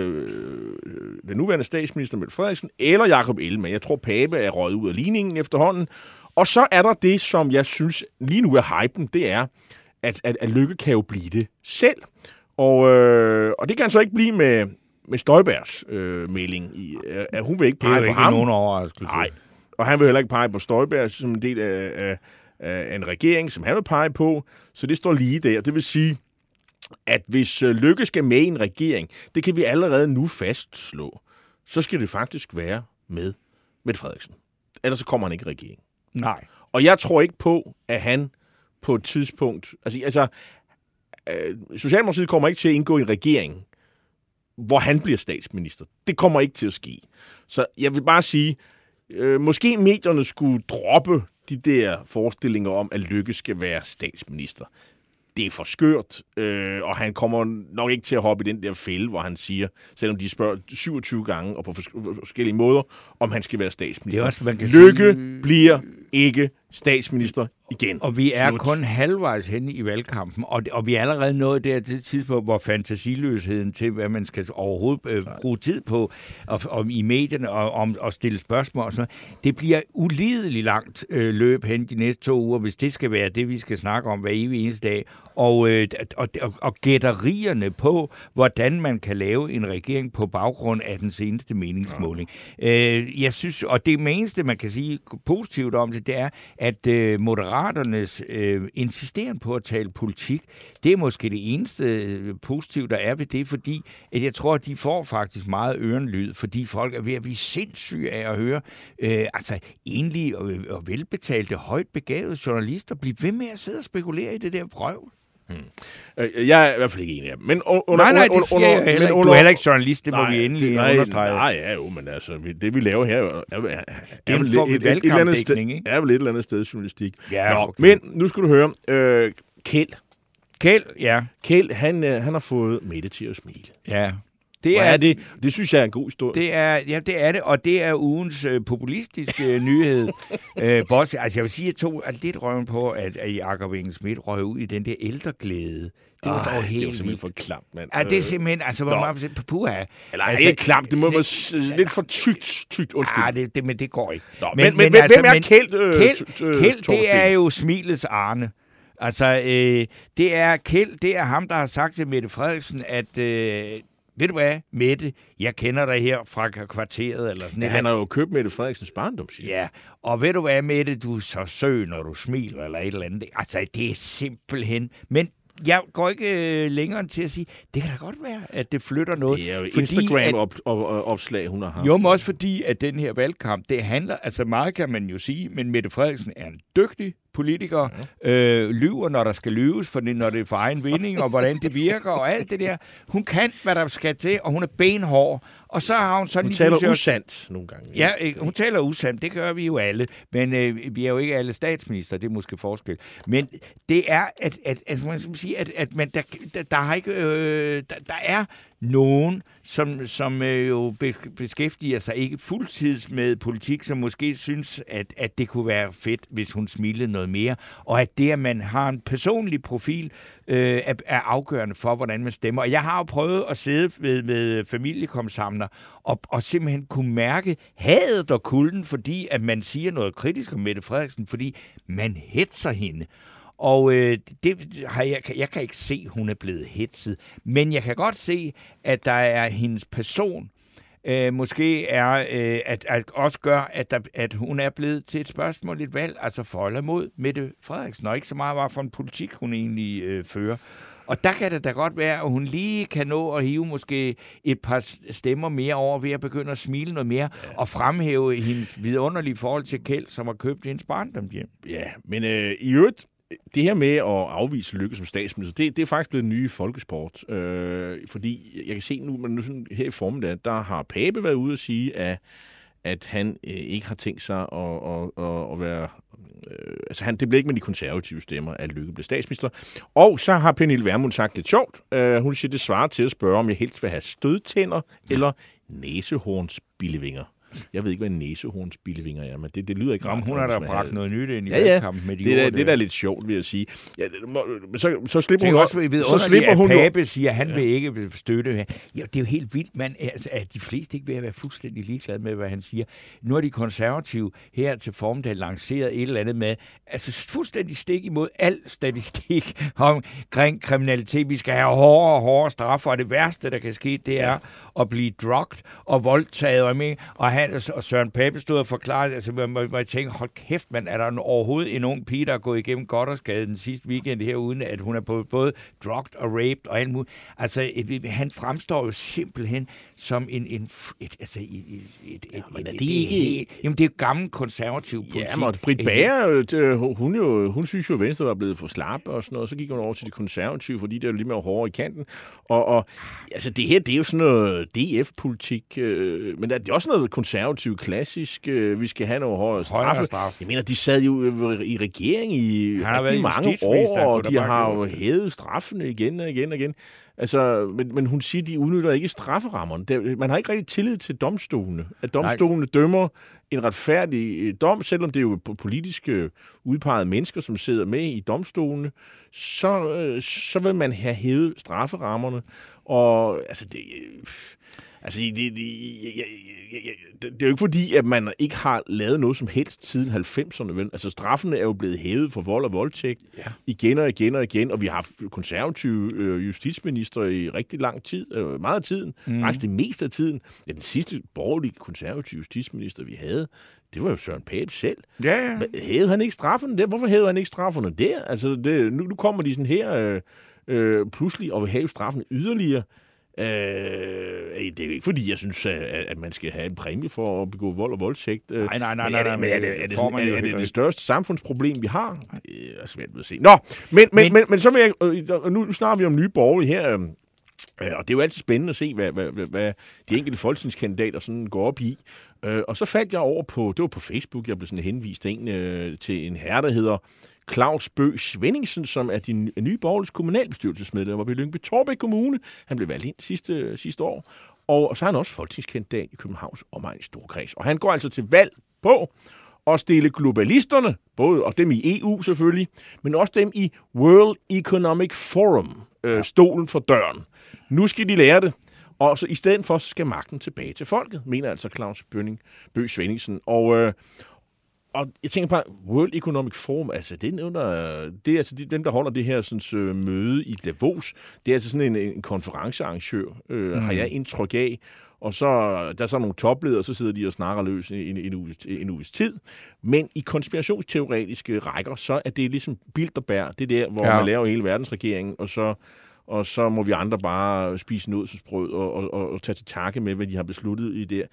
den nuværende statsminister Mette Frederiksen eller Jakob Ellemann. Jeg tror, Pape er røget ud af ligningen efterhånden. Og så er der det, som jeg synes lige nu er hypen, det er, at Løkke kan jo blive det selv. Og det kan han så ikke blive med Støjbergs melding. At hun vil ikke pege på ham. Det er jo ikke nogen overraskelse. Nej. Og han vil heller ikke pege på Støjberg som en del af en regering, som han vil pege på. Så det står lige der. Det vil sige, at hvis Løkke skal med i en regering, det kan vi allerede nu fastslå, så skal det faktisk være med Mette Frederiksen. Ellers så kommer han ikke i regering. Nej. Og jeg tror ikke på, at han på et tidspunkt... Socialdemokratiet kommer ikke til at indgå i en regering, hvor han bliver statsminister. Det kommer ikke til at ske. Så jeg vil bare sige... Måske medierne skulle droppe de der forestillinger om, at Løkke skal være statsminister. Det er for skørt, og han kommer nok ikke til at hoppe i den der fælde, hvor han siger, selvom de spørger 27 gange og på forskellige måder, om han skal være statsminister. Det er også, Løkke bliver ikke statsminister igen. Og vi er kun halvvejs henne i valgkampen, og vi er allerede nået der til et tidspunkt, hvor fantasiløsheden til, hvad man skal overhovedet bruge tid på, og i medierne, og stille spørgsmål og sådan noget, det bliver ulideligt langt løb hen de næste 2 uger, hvis det skal være det, vi skal snakke om hver evig eneste dag, og gætterierne på, hvordan man kan lave en regering på baggrund af den seneste meningsmåling. Jeg synes, og det eneste, man kan sige positivt om det er, at Moderaternes insisteren på at tale politik, det er måske det eneste positive, der er ved det, fordi at jeg tror, at de får faktisk meget ørenlyd, fordi folk er ved at blive sindssyge af at høre enlige og velbetalte, højt begavede journalister blive ved med at sidde og spekulere i det der vrøvl. Jeg er i hvert fald ikke enig af dem. Men nej, det siger jeg heller ikke. Du er heller ikke journalist, det må vi endelig understrege. Nej, men altså, det vi laver her er vel et eller andet sted journalistik. Ja, okay. Men nu skal du høre, Kjeld. Ja. Kjeld, han har fået Mette til at smile. Ja. Det synes jeg er en god historie. Det er det, og det er ugens populistiske nyhed. Altså jeg vil sige, at jeg tog lidt røven på, at Jakob Engel-Schmidt røg ud i den der ældreglæde. Det var dog helt simpelthen for klamt, mand. Ja, det er simpelthen, altså, hvor meget på puha. Eller ikke klamt, det må være lidt for tykt, undskyld. Ja, men det går ikke. Nå, men hvem er Kjeld? Kjeld, det er jo smilets Arne. Altså, det er ham, der har sagt til Mette Frederiksen, at ved du hvad, Mette, jeg kender dig her fra kvarteret, eller sådan noget. Han har jo købt Mette Frederiksens barndom, siger. Ja, og ved du hvad, Mette, du er så sød, når du smiler, eller et eller andet. Altså, det er simpelthen... Men jeg går ikke længere end til at sige, det kan da godt være, at det flytter noget. Det er jo Instagram-opslag, hun har haft. Jo, men også fordi, at den her valgkamp, det handler, altså meget kan man jo sige, men Mette Frederiksen er en dygtig politiker, lyver, når der skal lyves, når det er for egen vinding, og hvordan det virker, og alt det der. Hun kan, hvad der skal til, og hun er benhård. Og så har hun sådan... Hun taler usandt nogle gange. Ja, hun taler usandt, det gør vi jo alle. Men vi er jo ikke alle statsminister, det er måske forskel. Men det er, at man skal sige, at man, der har ikke... Der er nogen, som jo beskæftiger sig ikke fuldtids med politik, som måske synes, at det kunne være fedt, hvis hun smilede noget mere. Og at det, at man har en personlig profil, er afgørende for, hvordan man stemmer. Og jeg har jo prøvet at sidde med familiekomsamler og simpelthen kunne mærke hadet og kulden, fordi at man siger noget kritisk om Mette Frederiksen, fordi man hetser hende. Og jeg kan ikke se, at hun er blevet hetset. Men jeg kan godt se, at der er hendes person, måske er, at også gør, at hun er blevet til et spørgsmål, et valg, altså for eller mod Mette Frederiksen, og ikke så meget var for en politik, hun egentlig fører. Og der kan det da godt være, at hun lige kan nå at hive måske et par stemmer mere over ved at begynde at smile noget mere og fremhæve hendes vidunderlige forhold til Kjeld, som har købt hendes barndomshjem. Ja, men i øvrigt, det her med at afvise Løkke som statsminister, det er faktisk blevet en ny folkesport. Fordi jeg kan se nu, men nu sådan her i formiddag, der har Pape været ude og sige, at han ikke har tænkt sig at være... altså det blev ikke med de konservative stemmer, at Løkke blev statsminister. Og så har Pernille Vermund sagt lidt sjovt. Hun siger, det svarer til at spørge, om jeg helst vil have stødtænder eller næsehornsbillevinger. Jeg ved ikke, hvad næsehornsbillevinger er, men det lyder ikke rart. Hun har da bragt noget nyt ind i valgkampen med de ord. Det er da lidt sjovt, vil jeg sige. Ja, så slipper hun også. Så slipper hun. Pape siger, at han vil ikke støtte. Ja, det er jo helt vildt, man. Altså, at de fleste ikke vil være fuldstændig ligeglade med, hvad han siger. Nu er de konservative her til formiddag lanceret et eller andet med, altså fuldstændig stik imod al statistik omkring kriminalitet. Vi skal have hårdere og hårdere straffer, og det værste, der kan ske, det er at blive drugt og voldtaget. Og han og Søren Pape stod og forklarede, altså man tænker, hold kæft, man, er der overhovedet en ung pige, der er gået igennem Goddersgade den sidste weekend her, uden at hun er både drugged og raped og alt muligt. Altså, han fremstår jo simpelthen som jamen, det er jo gammel konservativ politik. Ja, men Britt Bager, hun synes jo, at Venstre var blevet for slap og sådan noget, så gik hun over til de konservative, fordi det er jo lidt mere hårdere i kanten. Og altså, det her, det er jo sådan noget DF-politik, men det er også noget konservativt klassisk. Vi skal have noget højere straffe. Jeg mener, de sad jo i regering i rigtig mange år, og de har jo hævet straffene igen og igen og igen. Altså, men hun siger, de udnytter ikke strafferammerne. Man har ikke rigtig tillid til domstolene. At domstolene dømmer en retfærdig dom, selvom det er jo politisk udpegede mennesker, som sidder med i domstolene, så vil man have hævet strafferammerne. Og altså, det er jo ikke fordi, at man ikke har lavet noget som helst siden 90'erne. Vel? Altså straffene er jo blevet hævet for vold og voldtægt igen og igen og igen, og vi har haft konservative justitsminister i rigtig lang tid, meget af tiden, faktisk det meste af tiden. Ja, den sidste borgerlige konservative justitsminister, vi havde, det var jo Søren Pape selv. Ja. Hævede han ikke straffen der? Hvorfor hævede han ikke strafferne der? Altså, nu kommer de sådan her pludselig og vil hæve straffen yderligere. Det er jo ikke, fordi jeg synes, at man skal have en præmie for at begå vold og voldtægt. Nej. Er det det største samfundsproblem, vi har? Jeg er svært ved at se. Nå, men så vil jeg... Nu snakker vi om Nye Borgerlige her. Og det er jo altid spændende at se, hvad de enkelte folketingskandidater sådan går op i. Og så faldt jeg over det var på Facebook, jeg blev sådan henvist til en herre, der hedder Claus Bøgh Svenningsen, som er de nye borgerlige kommunalbestyrelsesmedlemmer ved Lyngby-Taarbæk Kommune. Han blev valgt ind sidste år. Og så er han også folketingskandidat i Københavns Omegns Storkreds. Og han går altså til valg på at stille globalisterne, både og dem i EU selvfølgelig, men også dem i World Economic Forum, stolen for døren. Nu skal de lære det, og så i stedet for, så skal magten tilbage til folket, mener altså Claus Bøgh Svenningsen. Og jeg tænker bare, World Economic Forum, altså det er altså dem, der holder det her sådan, møde i Davos. Det er altså sådan en konferencearrangør, har jeg indtryk af. Og så der er så nogle topledere, og så sidder de og snakker løs en uges tid. Men i konspirationsteoretiske rækker, så er det ligesom Bilderberg, det der, hvor man laver hele verdensregeringen, og så må vi andre bare spise nådsensbrød og tage til takke med, hvad de har besluttet i det.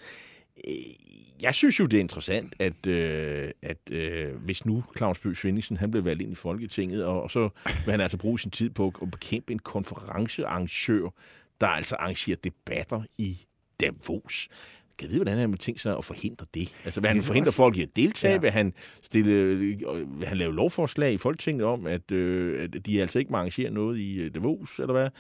Jeg synes jo, det er interessant, at hvis nu Claus Bøgh Svenningsen, han blev valgt ind i Folketinget, og så vil han altså bruge sin tid på at bekæmpe en konferencearrangør, der altså arrangerer debatter i Davos. Kan jeg vide, hvordan han har tænkt sig at forhindre det? Altså, vil han forhindre folk i at deltage? Ja. Vil han lave lovforslag i Folketinget om, at de altså ikke må arrangere noget i Davos, eller hvad?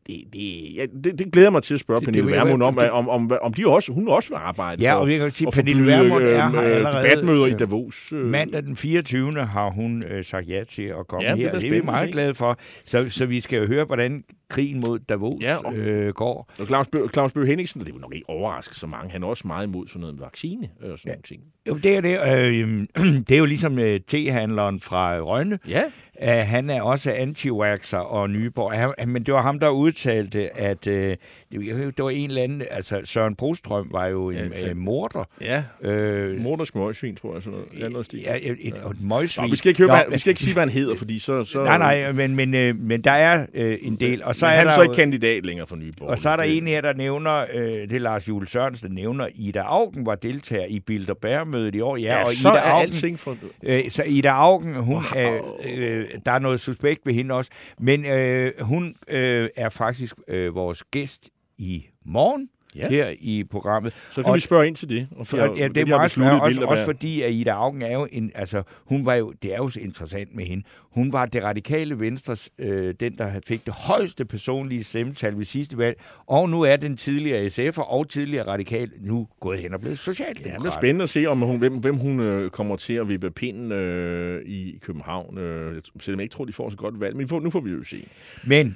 Det glæder mig til at spørge Pernille Vermund om hun også vil arbejde for. Ja, og vi kan sige, Pernille Vermund har allerede debatmøder i Davos. Mandag den 24. har hun sagt ja til at komme her. Det er vi meget glade for. Så vi skal jo høre, hvordan krigen mod Davos går. Og Claus Bøgh Henningsen, det vil nok ikke overraske så mange. Han er også meget imod sådan noget vaccine og sådan nogle ting. Jo, det er det. Det er jo ligesom tehandleren fra Rønne. Ja. Han er også anti-vaxxer og Nyborg. Men det var ham, der udtalte, at det var en eller anden... Altså, Søren Brostrøm var jo en morder. Ja, morders møgsvin, tror jeg. Sådan noget. Et møgsvin. Vi skal ikke sige, hvad han hedder, fordi så... Nej, men der er en del. Og så han er så ikke kandidat længere for Nyborg. Og så er der en her, der nævner... det er Lars Juel Sørensen, der nævner, Ida Auken var deltager i Bilderberg-mødet i år. Ja, og så Ida er Auken, alting for... Så Ida Auken, hun... der er noget suspekt ved hende også. Men hun er faktisk vores gæst i morgen her i programmet. Så kan vi spørge ind til det. Det er meget spørgsmål, også fordi at Ida Auken er jo det er jo så interessant med hende. Hun var det radikale Venstres, den der fik det højeste personlige stemmetal ved sidste valg, og nu er den tidligere SF'er og tidligere radikal nu gået hen og blevet socialdemokrat. Det er spændende at se, hvem hun kommer til at vippe pinden i København. Selvom jeg ikke tror, de får så godt valg, men nu får vi jo se. Men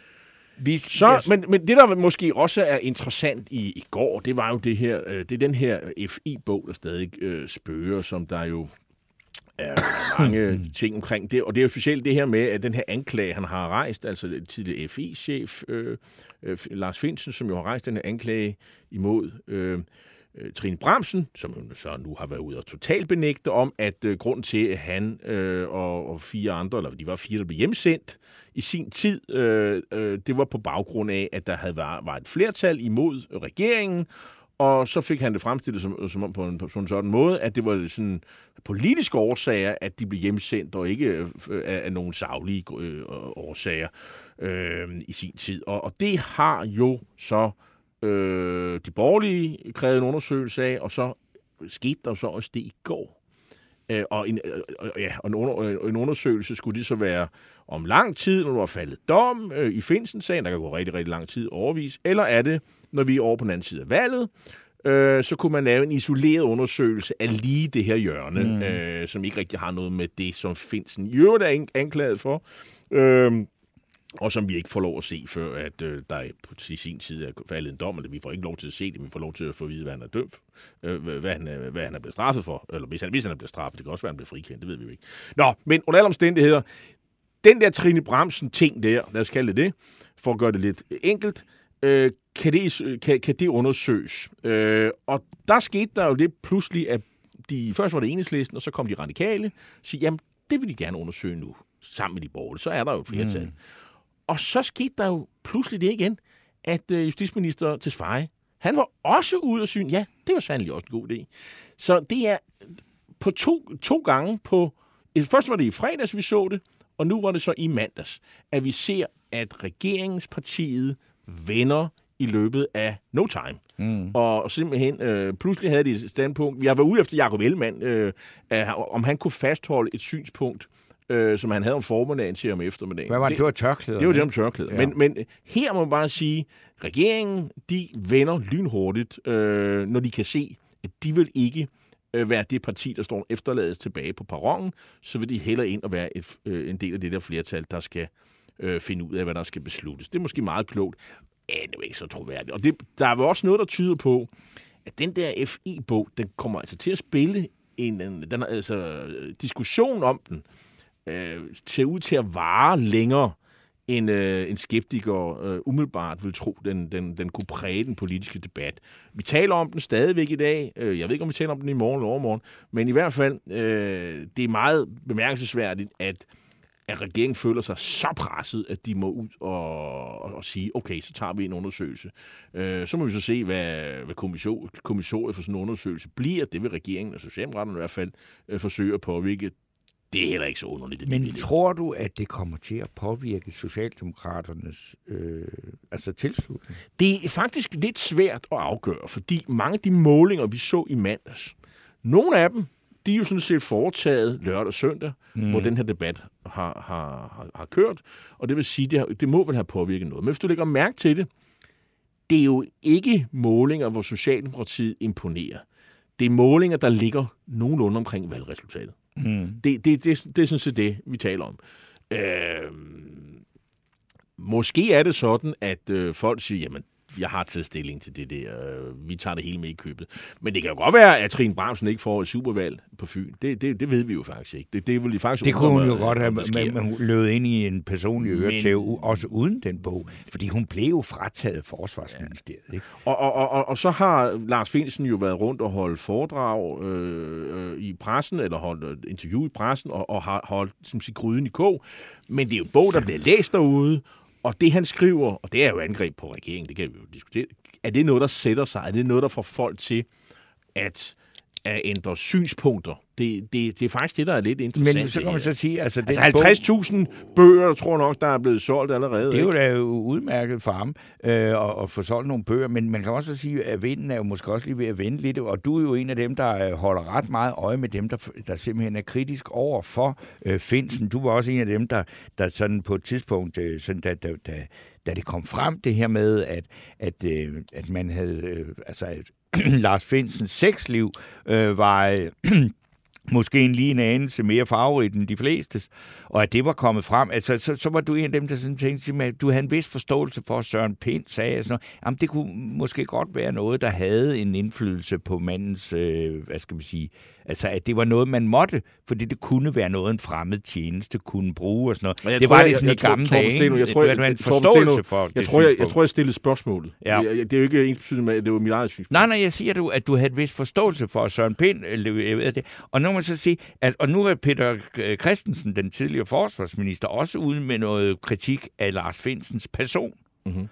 det, der måske også er interessant i går, det var jo det er den her FI-bog, der stadig spørger, som der jo er mange ting omkring det. Og det er jo specielt det her med, at den her anklage, han har rejst, altså tidligere FI-chef Lars Findsen, som jo har rejst den her anklage imod Trine Bramsen, som så nu har været ude og totalt benægte om, at grunden til, at han og fire andre, eller de var fire, der blev hjemsendt i sin tid, det var på baggrund af, at der var et flertal imod regeringen, og så fik han det fremstillet som på en sådan måde, at det var sådan politiske årsager, at de blev hjemsendt, og ikke af nogle saglige årsager i sin tid. Og det har jo så de borgerlige krævede en undersøgelse af, og så skete der så også det i går. Og en undersøgelse skulle det så være om lang tid, når der var faldet dom i Findsen-sagen, der kan gå rigtig, rigtig lang tid overvis, eller er det, når vi er over på den anden side af valget, så kunne man lave en isoleret undersøgelse af lige det her hjørne, som ikke rigtig har noget med det, som Findsen i øvrigt er anklaget for, og som vi ikke får lov at se, før at der på sin tid er faldet en dom, eller vi får ikke lov til at se det, vi får lov til at få at vide, hvad han er dømt, hvad han er blevet straffet for, eller hvis han er blevet straffet, det kan også være, han bliver frikendt, det ved vi jo ikke. Nå, men under alle omstændigheder, den der Trine Bramsen-ting der, lad os kalde det, for at gøre det lidt enkelt, kan det undersøges. Og der skete der jo det pludselig, at først var det Enhedslisten, og så kom de radikale, og sige, jamen, det vil de gerne undersøge nu, sammen med de borgerlige. Så er der jo et flertal. Og så skete der jo pludselig det igen, at justitsminister Tesfaye, han var også ude og syne, ja, det var sandelig også en god idé. Så det er på to gange først var det i fredags, vi så det, og nu var det så i mandags, at vi ser, at regeringspartiet venner i løbet af no time. Og simpelthen, pludselig havde de et standpunkt. Jeg var ude efter Jakob Ellemann, om han kunne fastholde et synspunkt, som han havde om formiddagen til om eftermiddagen. Hvad var det? Det var tørklæder. Det var det om tørklæder. Ja. Men her må man bare sige, regeringen, de vender lynhurtigt, når de kan se, at de vil ikke være det parti, der står efterlades tilbage på perronen, så vil de hellere ind og være en del af det der flertal, der skal finde ud af, hvad der skal besluttes. Det er måske meget klogt, men det er ikke så troværdigt. Og der er jo også noget, der tyder på, at den der FI-bog, den kommer altså til at spille diskussion om den, ser ud til at vare længere, end en skeptiker umiddelbart vil tro, den kunne præge den politiske debat. Vi taler om den stadigvæk i dag. Jeg ved ikke, om vi taler om den i morgen eller overmorgen, men i hvert fald, det er meget bemærkelsesværdigt, at regeringen føler sig så presset, at de må ud og sige, okay, så tager vi en undersøgelse. Så må vi så se, hvad kommissoriet for sådan en undersøgelse bliver. Det vil regeringen og Socialdemokraterne i hvert fald forsøge at påvirke. Det er heller ikke så underligt. Men tror du, at det kommer til at påvirke Socialdemokraternes tilslutning? Det er faktisk lidt svært at afgøre, fordi mange af de målinger, vi så i mandags, nogle af dem, de er jo sådan set foretaget lørdag og søndag, hvor den her debat har kørt, og det vil sige, det må vel have påvirket noget. Men hvis du lægger mærke til det, det er jo ikke målinger, hvor Socialdemokratiet imponerer. Det er målinger, der ligger nogenlunde omkring valgresultatet. Det er sådan set det, vi taler om. Måske er det sådan, at folk siger, jamen, jeg har taget stilling til det der, vi tager det hele med i købet. Men det kan jo godt være, at Trine Bramsen ikke får et supervalg på Fyn. Det ved vi jo faktisk ikke. Det vil faktisk det kunne hun jo godt have, men hun lød ind i en personlig øretæve, også uden den bog, fordi hun blev jo frataget Forsvarsministeriet. Ja. Ikke? Og så har Lars Findsen jo været rundt og holdt foredrag i pressen, eller holdt interview i pressen, og har holdt som sig gryden i kog. Men det er jo en bog, der bliver læst derude, og det, han skriver, og det er jo angreb på regeringen, det kan vi jo diskutere, er det noget, der sætter sig? Er det noget, der får folk til at ændre synspunkter? Det er faktisk det, der er lidt interessant. Men så kan man så sige... Altså 50.000 bøger, tror jeg nok, der er blevet solgt allerede. Det er jo da udmærket for ham at få solgt nogle bøger, men man kan også sige, at vinden er jo måske også lige ved at vende lidt, og du er jo en af dem, der holder ret meget øje med dem, der simpelthen er kritisk over for Findsen. Du var også en af dem, der sådan på et tidspunkt, sådan da det kom frem, det her med, at man havde... Lars Findsens sexliv var måske en anelse mere favorit end de flestes, og at det var kommet frem. Altså, så var du en af dem, der sådan tænkte, at du havde en vis forståelse for, at Søren Pind sagde, sådan, jamen det kunne måske godt være noget, der havde en indflydelse på mandens, hvad skal man sige, altså at det var noget, man måtte, fordi det kunne være noget, en fremmed tjeneste kunne bruge og sådan noget. Det var det sådan i gamle dage. Jeg tror, jeg stillede spørgsmålet. Ja. Det er jo ikke ensbetydende med, at det var mit eget synspunkt. Nej, jeg siger, at du havde en vis forståelse for Søren Pind. Og nu må man så sige, og nu er Peter Christensen, den tidligere forsvarsminister, også ude med noget kritik af Lars Findsens person. Mm-hmm.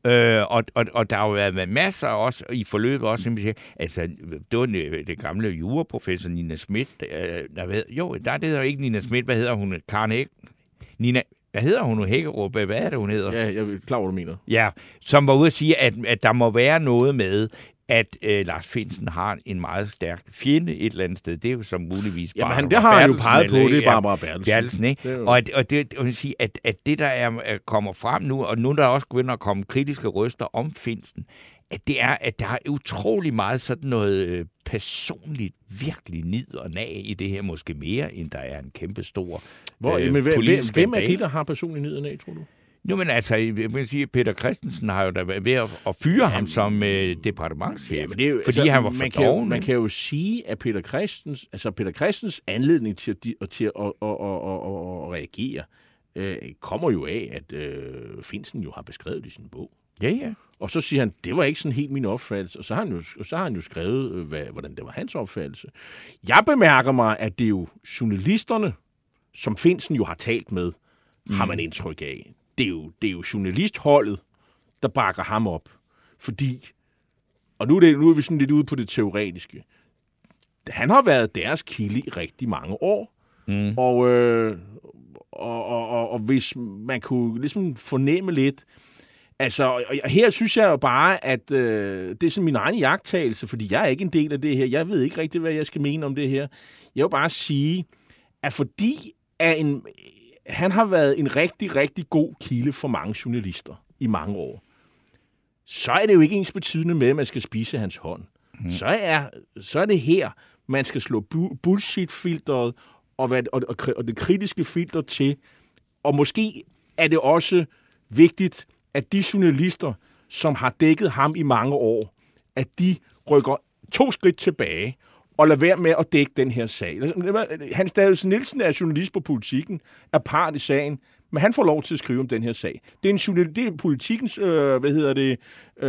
Og der har jo været masser også i forløbet også. Altså, det var det gamle juraprofessor Nina Schmidt. Der hedder ikke Nina Schmidt. Hvad hedder hun? Karen Hæk? Nina... Hvad hedder hun nu? Hækkerup? Hvad er det, hun hedder? Ja, jeg er klar, hvad du mener. Ja, som var ude at sige, at der må være noget med, at Lars Findsen har en meget stærk fjende et eller andet sted. Det er jo som muligvis Barbara Bertelsen. Det har han jo peget på, det er Barbara Bertelsen. Ikke? Og det vil sige, at det, der kommer frem nu, og nu der er også begyndt at komme kritiske røster om Findsen, at det er, at der er utrolig meget sådan noget personligt virkelig nid og nag i det her, måske mere, end der er en kæmpe stor politisk Hvem er det, der har personligt nid og nag, tror du? Nu, men altså, jeg vil sige, at Peter Christensen har jo da været ved at fyre ham som departementschef, fordi han var for doven. Man kan jo sige, at Peter Christensens anledning til at reagere kommer jo af, at Findsen jo har beskrevet det i sin bog. Ja. Og så siger han, det var ikke sådan helt min opfattelse, og så har han jo skrevet, hvordan det var hans opfattelse. Jeg bemærker mig, at det er jo journalisterne, som Findsen jo har talt med, har man indtryk af. Det er jo journalistholdet, der bakker ham op. Fordi, og nu er vi sådan lidt ude på det teoretiske, han har været deres kilde i rigtig mange år. Mm. Og hvis man kunne ligesom fornemme lidt, Altså, og her synes jeg jo bare, at det er sådan min egen iagttagelse, fordi jeg er ikke en del af det her. Jeg ved ikke rigtig, hvad jeg skal mene om det her. Jeg vil bare sige, at fordi han har været en rigtig, rigtig god kilde for mange journalister i mange år, så er det jo ikke ens betydende med, at man skal spise hans hånd. Så er det her, man skal slå bullshit-filteret og det kritiske filter til. Og måske er det også vigtigt, at de journalister, som har dækket ham i mange år, at de rykker 2 skridt tilbage og lader være med at dække den her sag. Hans Davidsen Nielsen er journalist på Politikken, er part i sagen, men han får lov til at skrive om den her sag. Det er Politikens, det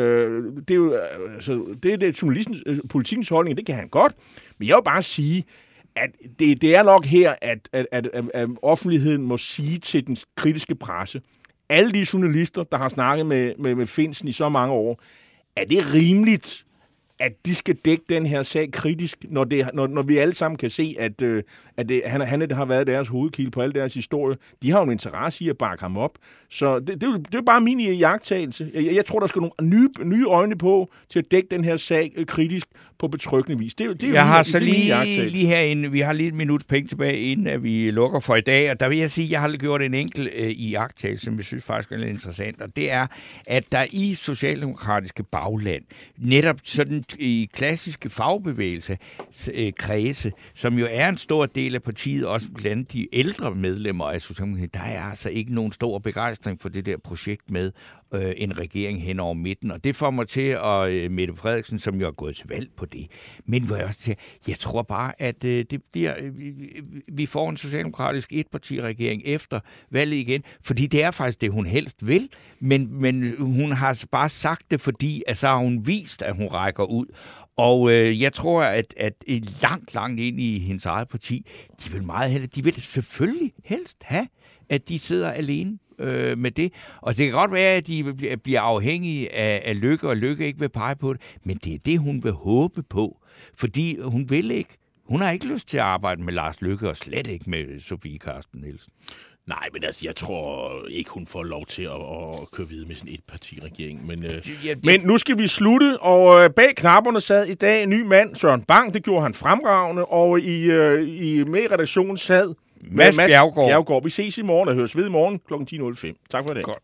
er journalistens, Politikens holdning, det kan han godt, men jeg vil bare sige, at det er nok her, at offentligheden må sige til den kritiske presse, alle de journalister, der har snakket med Findsen i så mange år, er det rimeligt, at de skal dække den her sag kritisk, når vi alle sammen kan se, at han har været deres hovedkilde på alle deres historie. De har jo en interesse i at bakke ham op. Så det er bare min iagttagelse. Jeg tror, der skal nogle nye øjne på til at dække den her sag kritisk på betryggende vis. Jeg har så lige herinde, vi har lige et minut penge tilbage, inden at vi lukker for i dag, og der vil jeg sige, at jeg har gjort en enkelt iagttagelse, som jeg synes faktisk er lidt interessant, og det er, at der i socialdemokratiske bagland, netop sådan i klassiske fagbevægelse kredse, som jo er en stor del af partiet, også blandt de ældre medlemmer af Socialdemokratiet, der er altså ikke nogen stor begejstring for det der projekt med en regering hen over midten. Og det får mig til at Mette Frederiksen, som jo er gået til valg på det. Men hvor jeg også siger, jeg tror bare, at vi får en socialdemokratisk etpartiregering efter valget igen, fordi det er faktisk det, hun helst vil, men hun har bare sagt det, fordi at så har hun vist, at hun rækker ud. Og jeg tror, at langt ind i hendes eget parti, de vil selvfølgelig helst have, at de sidder alene med det. Og det kan godt være, at de bliver afhængige af Løkke, og Løkke ikke vil pege på det, men det er det, hun vil håbe på. Fordi hun har ikke lyst til at arbejde med Lars Løkke, og slet ikke med Sofie Carsten Nielsen. Nej, men altså, jeg tror ikke, hun får lov til at køre videre med sådan et partiregering. Men nu skal vi slutte, og bag knapperne sad i dag en ny mand, Søren Bang. Det gjorde han fremragende, og med i redaktionen sad Mads Bjerregaard. Vi ses i morgen og høres ved i morgen kl. 10.05. Tak for i dag. Godt.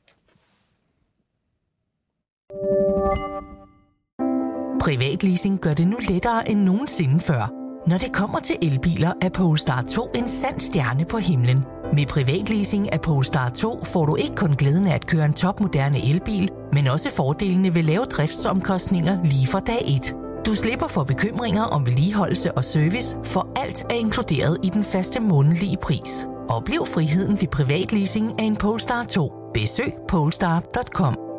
Privatleasing gør det nu lettere end nogensinde før. Når det kommer til elbiler, er Polestar 2 en sand stjerne på himlen. Med privatleasing af Polestar 2 får du ikke kun glæden af at køre en topmoderne elbil, men også fordelene ved lave driftsomkostninger lige fra dag 1. Du slipper for bekymringer om vedligeholdelse og service, for alt er inkluderet i den faste månedlige pris. Oplev friheden ved privatleasing af en Polestar 2. Besøg polestar.com.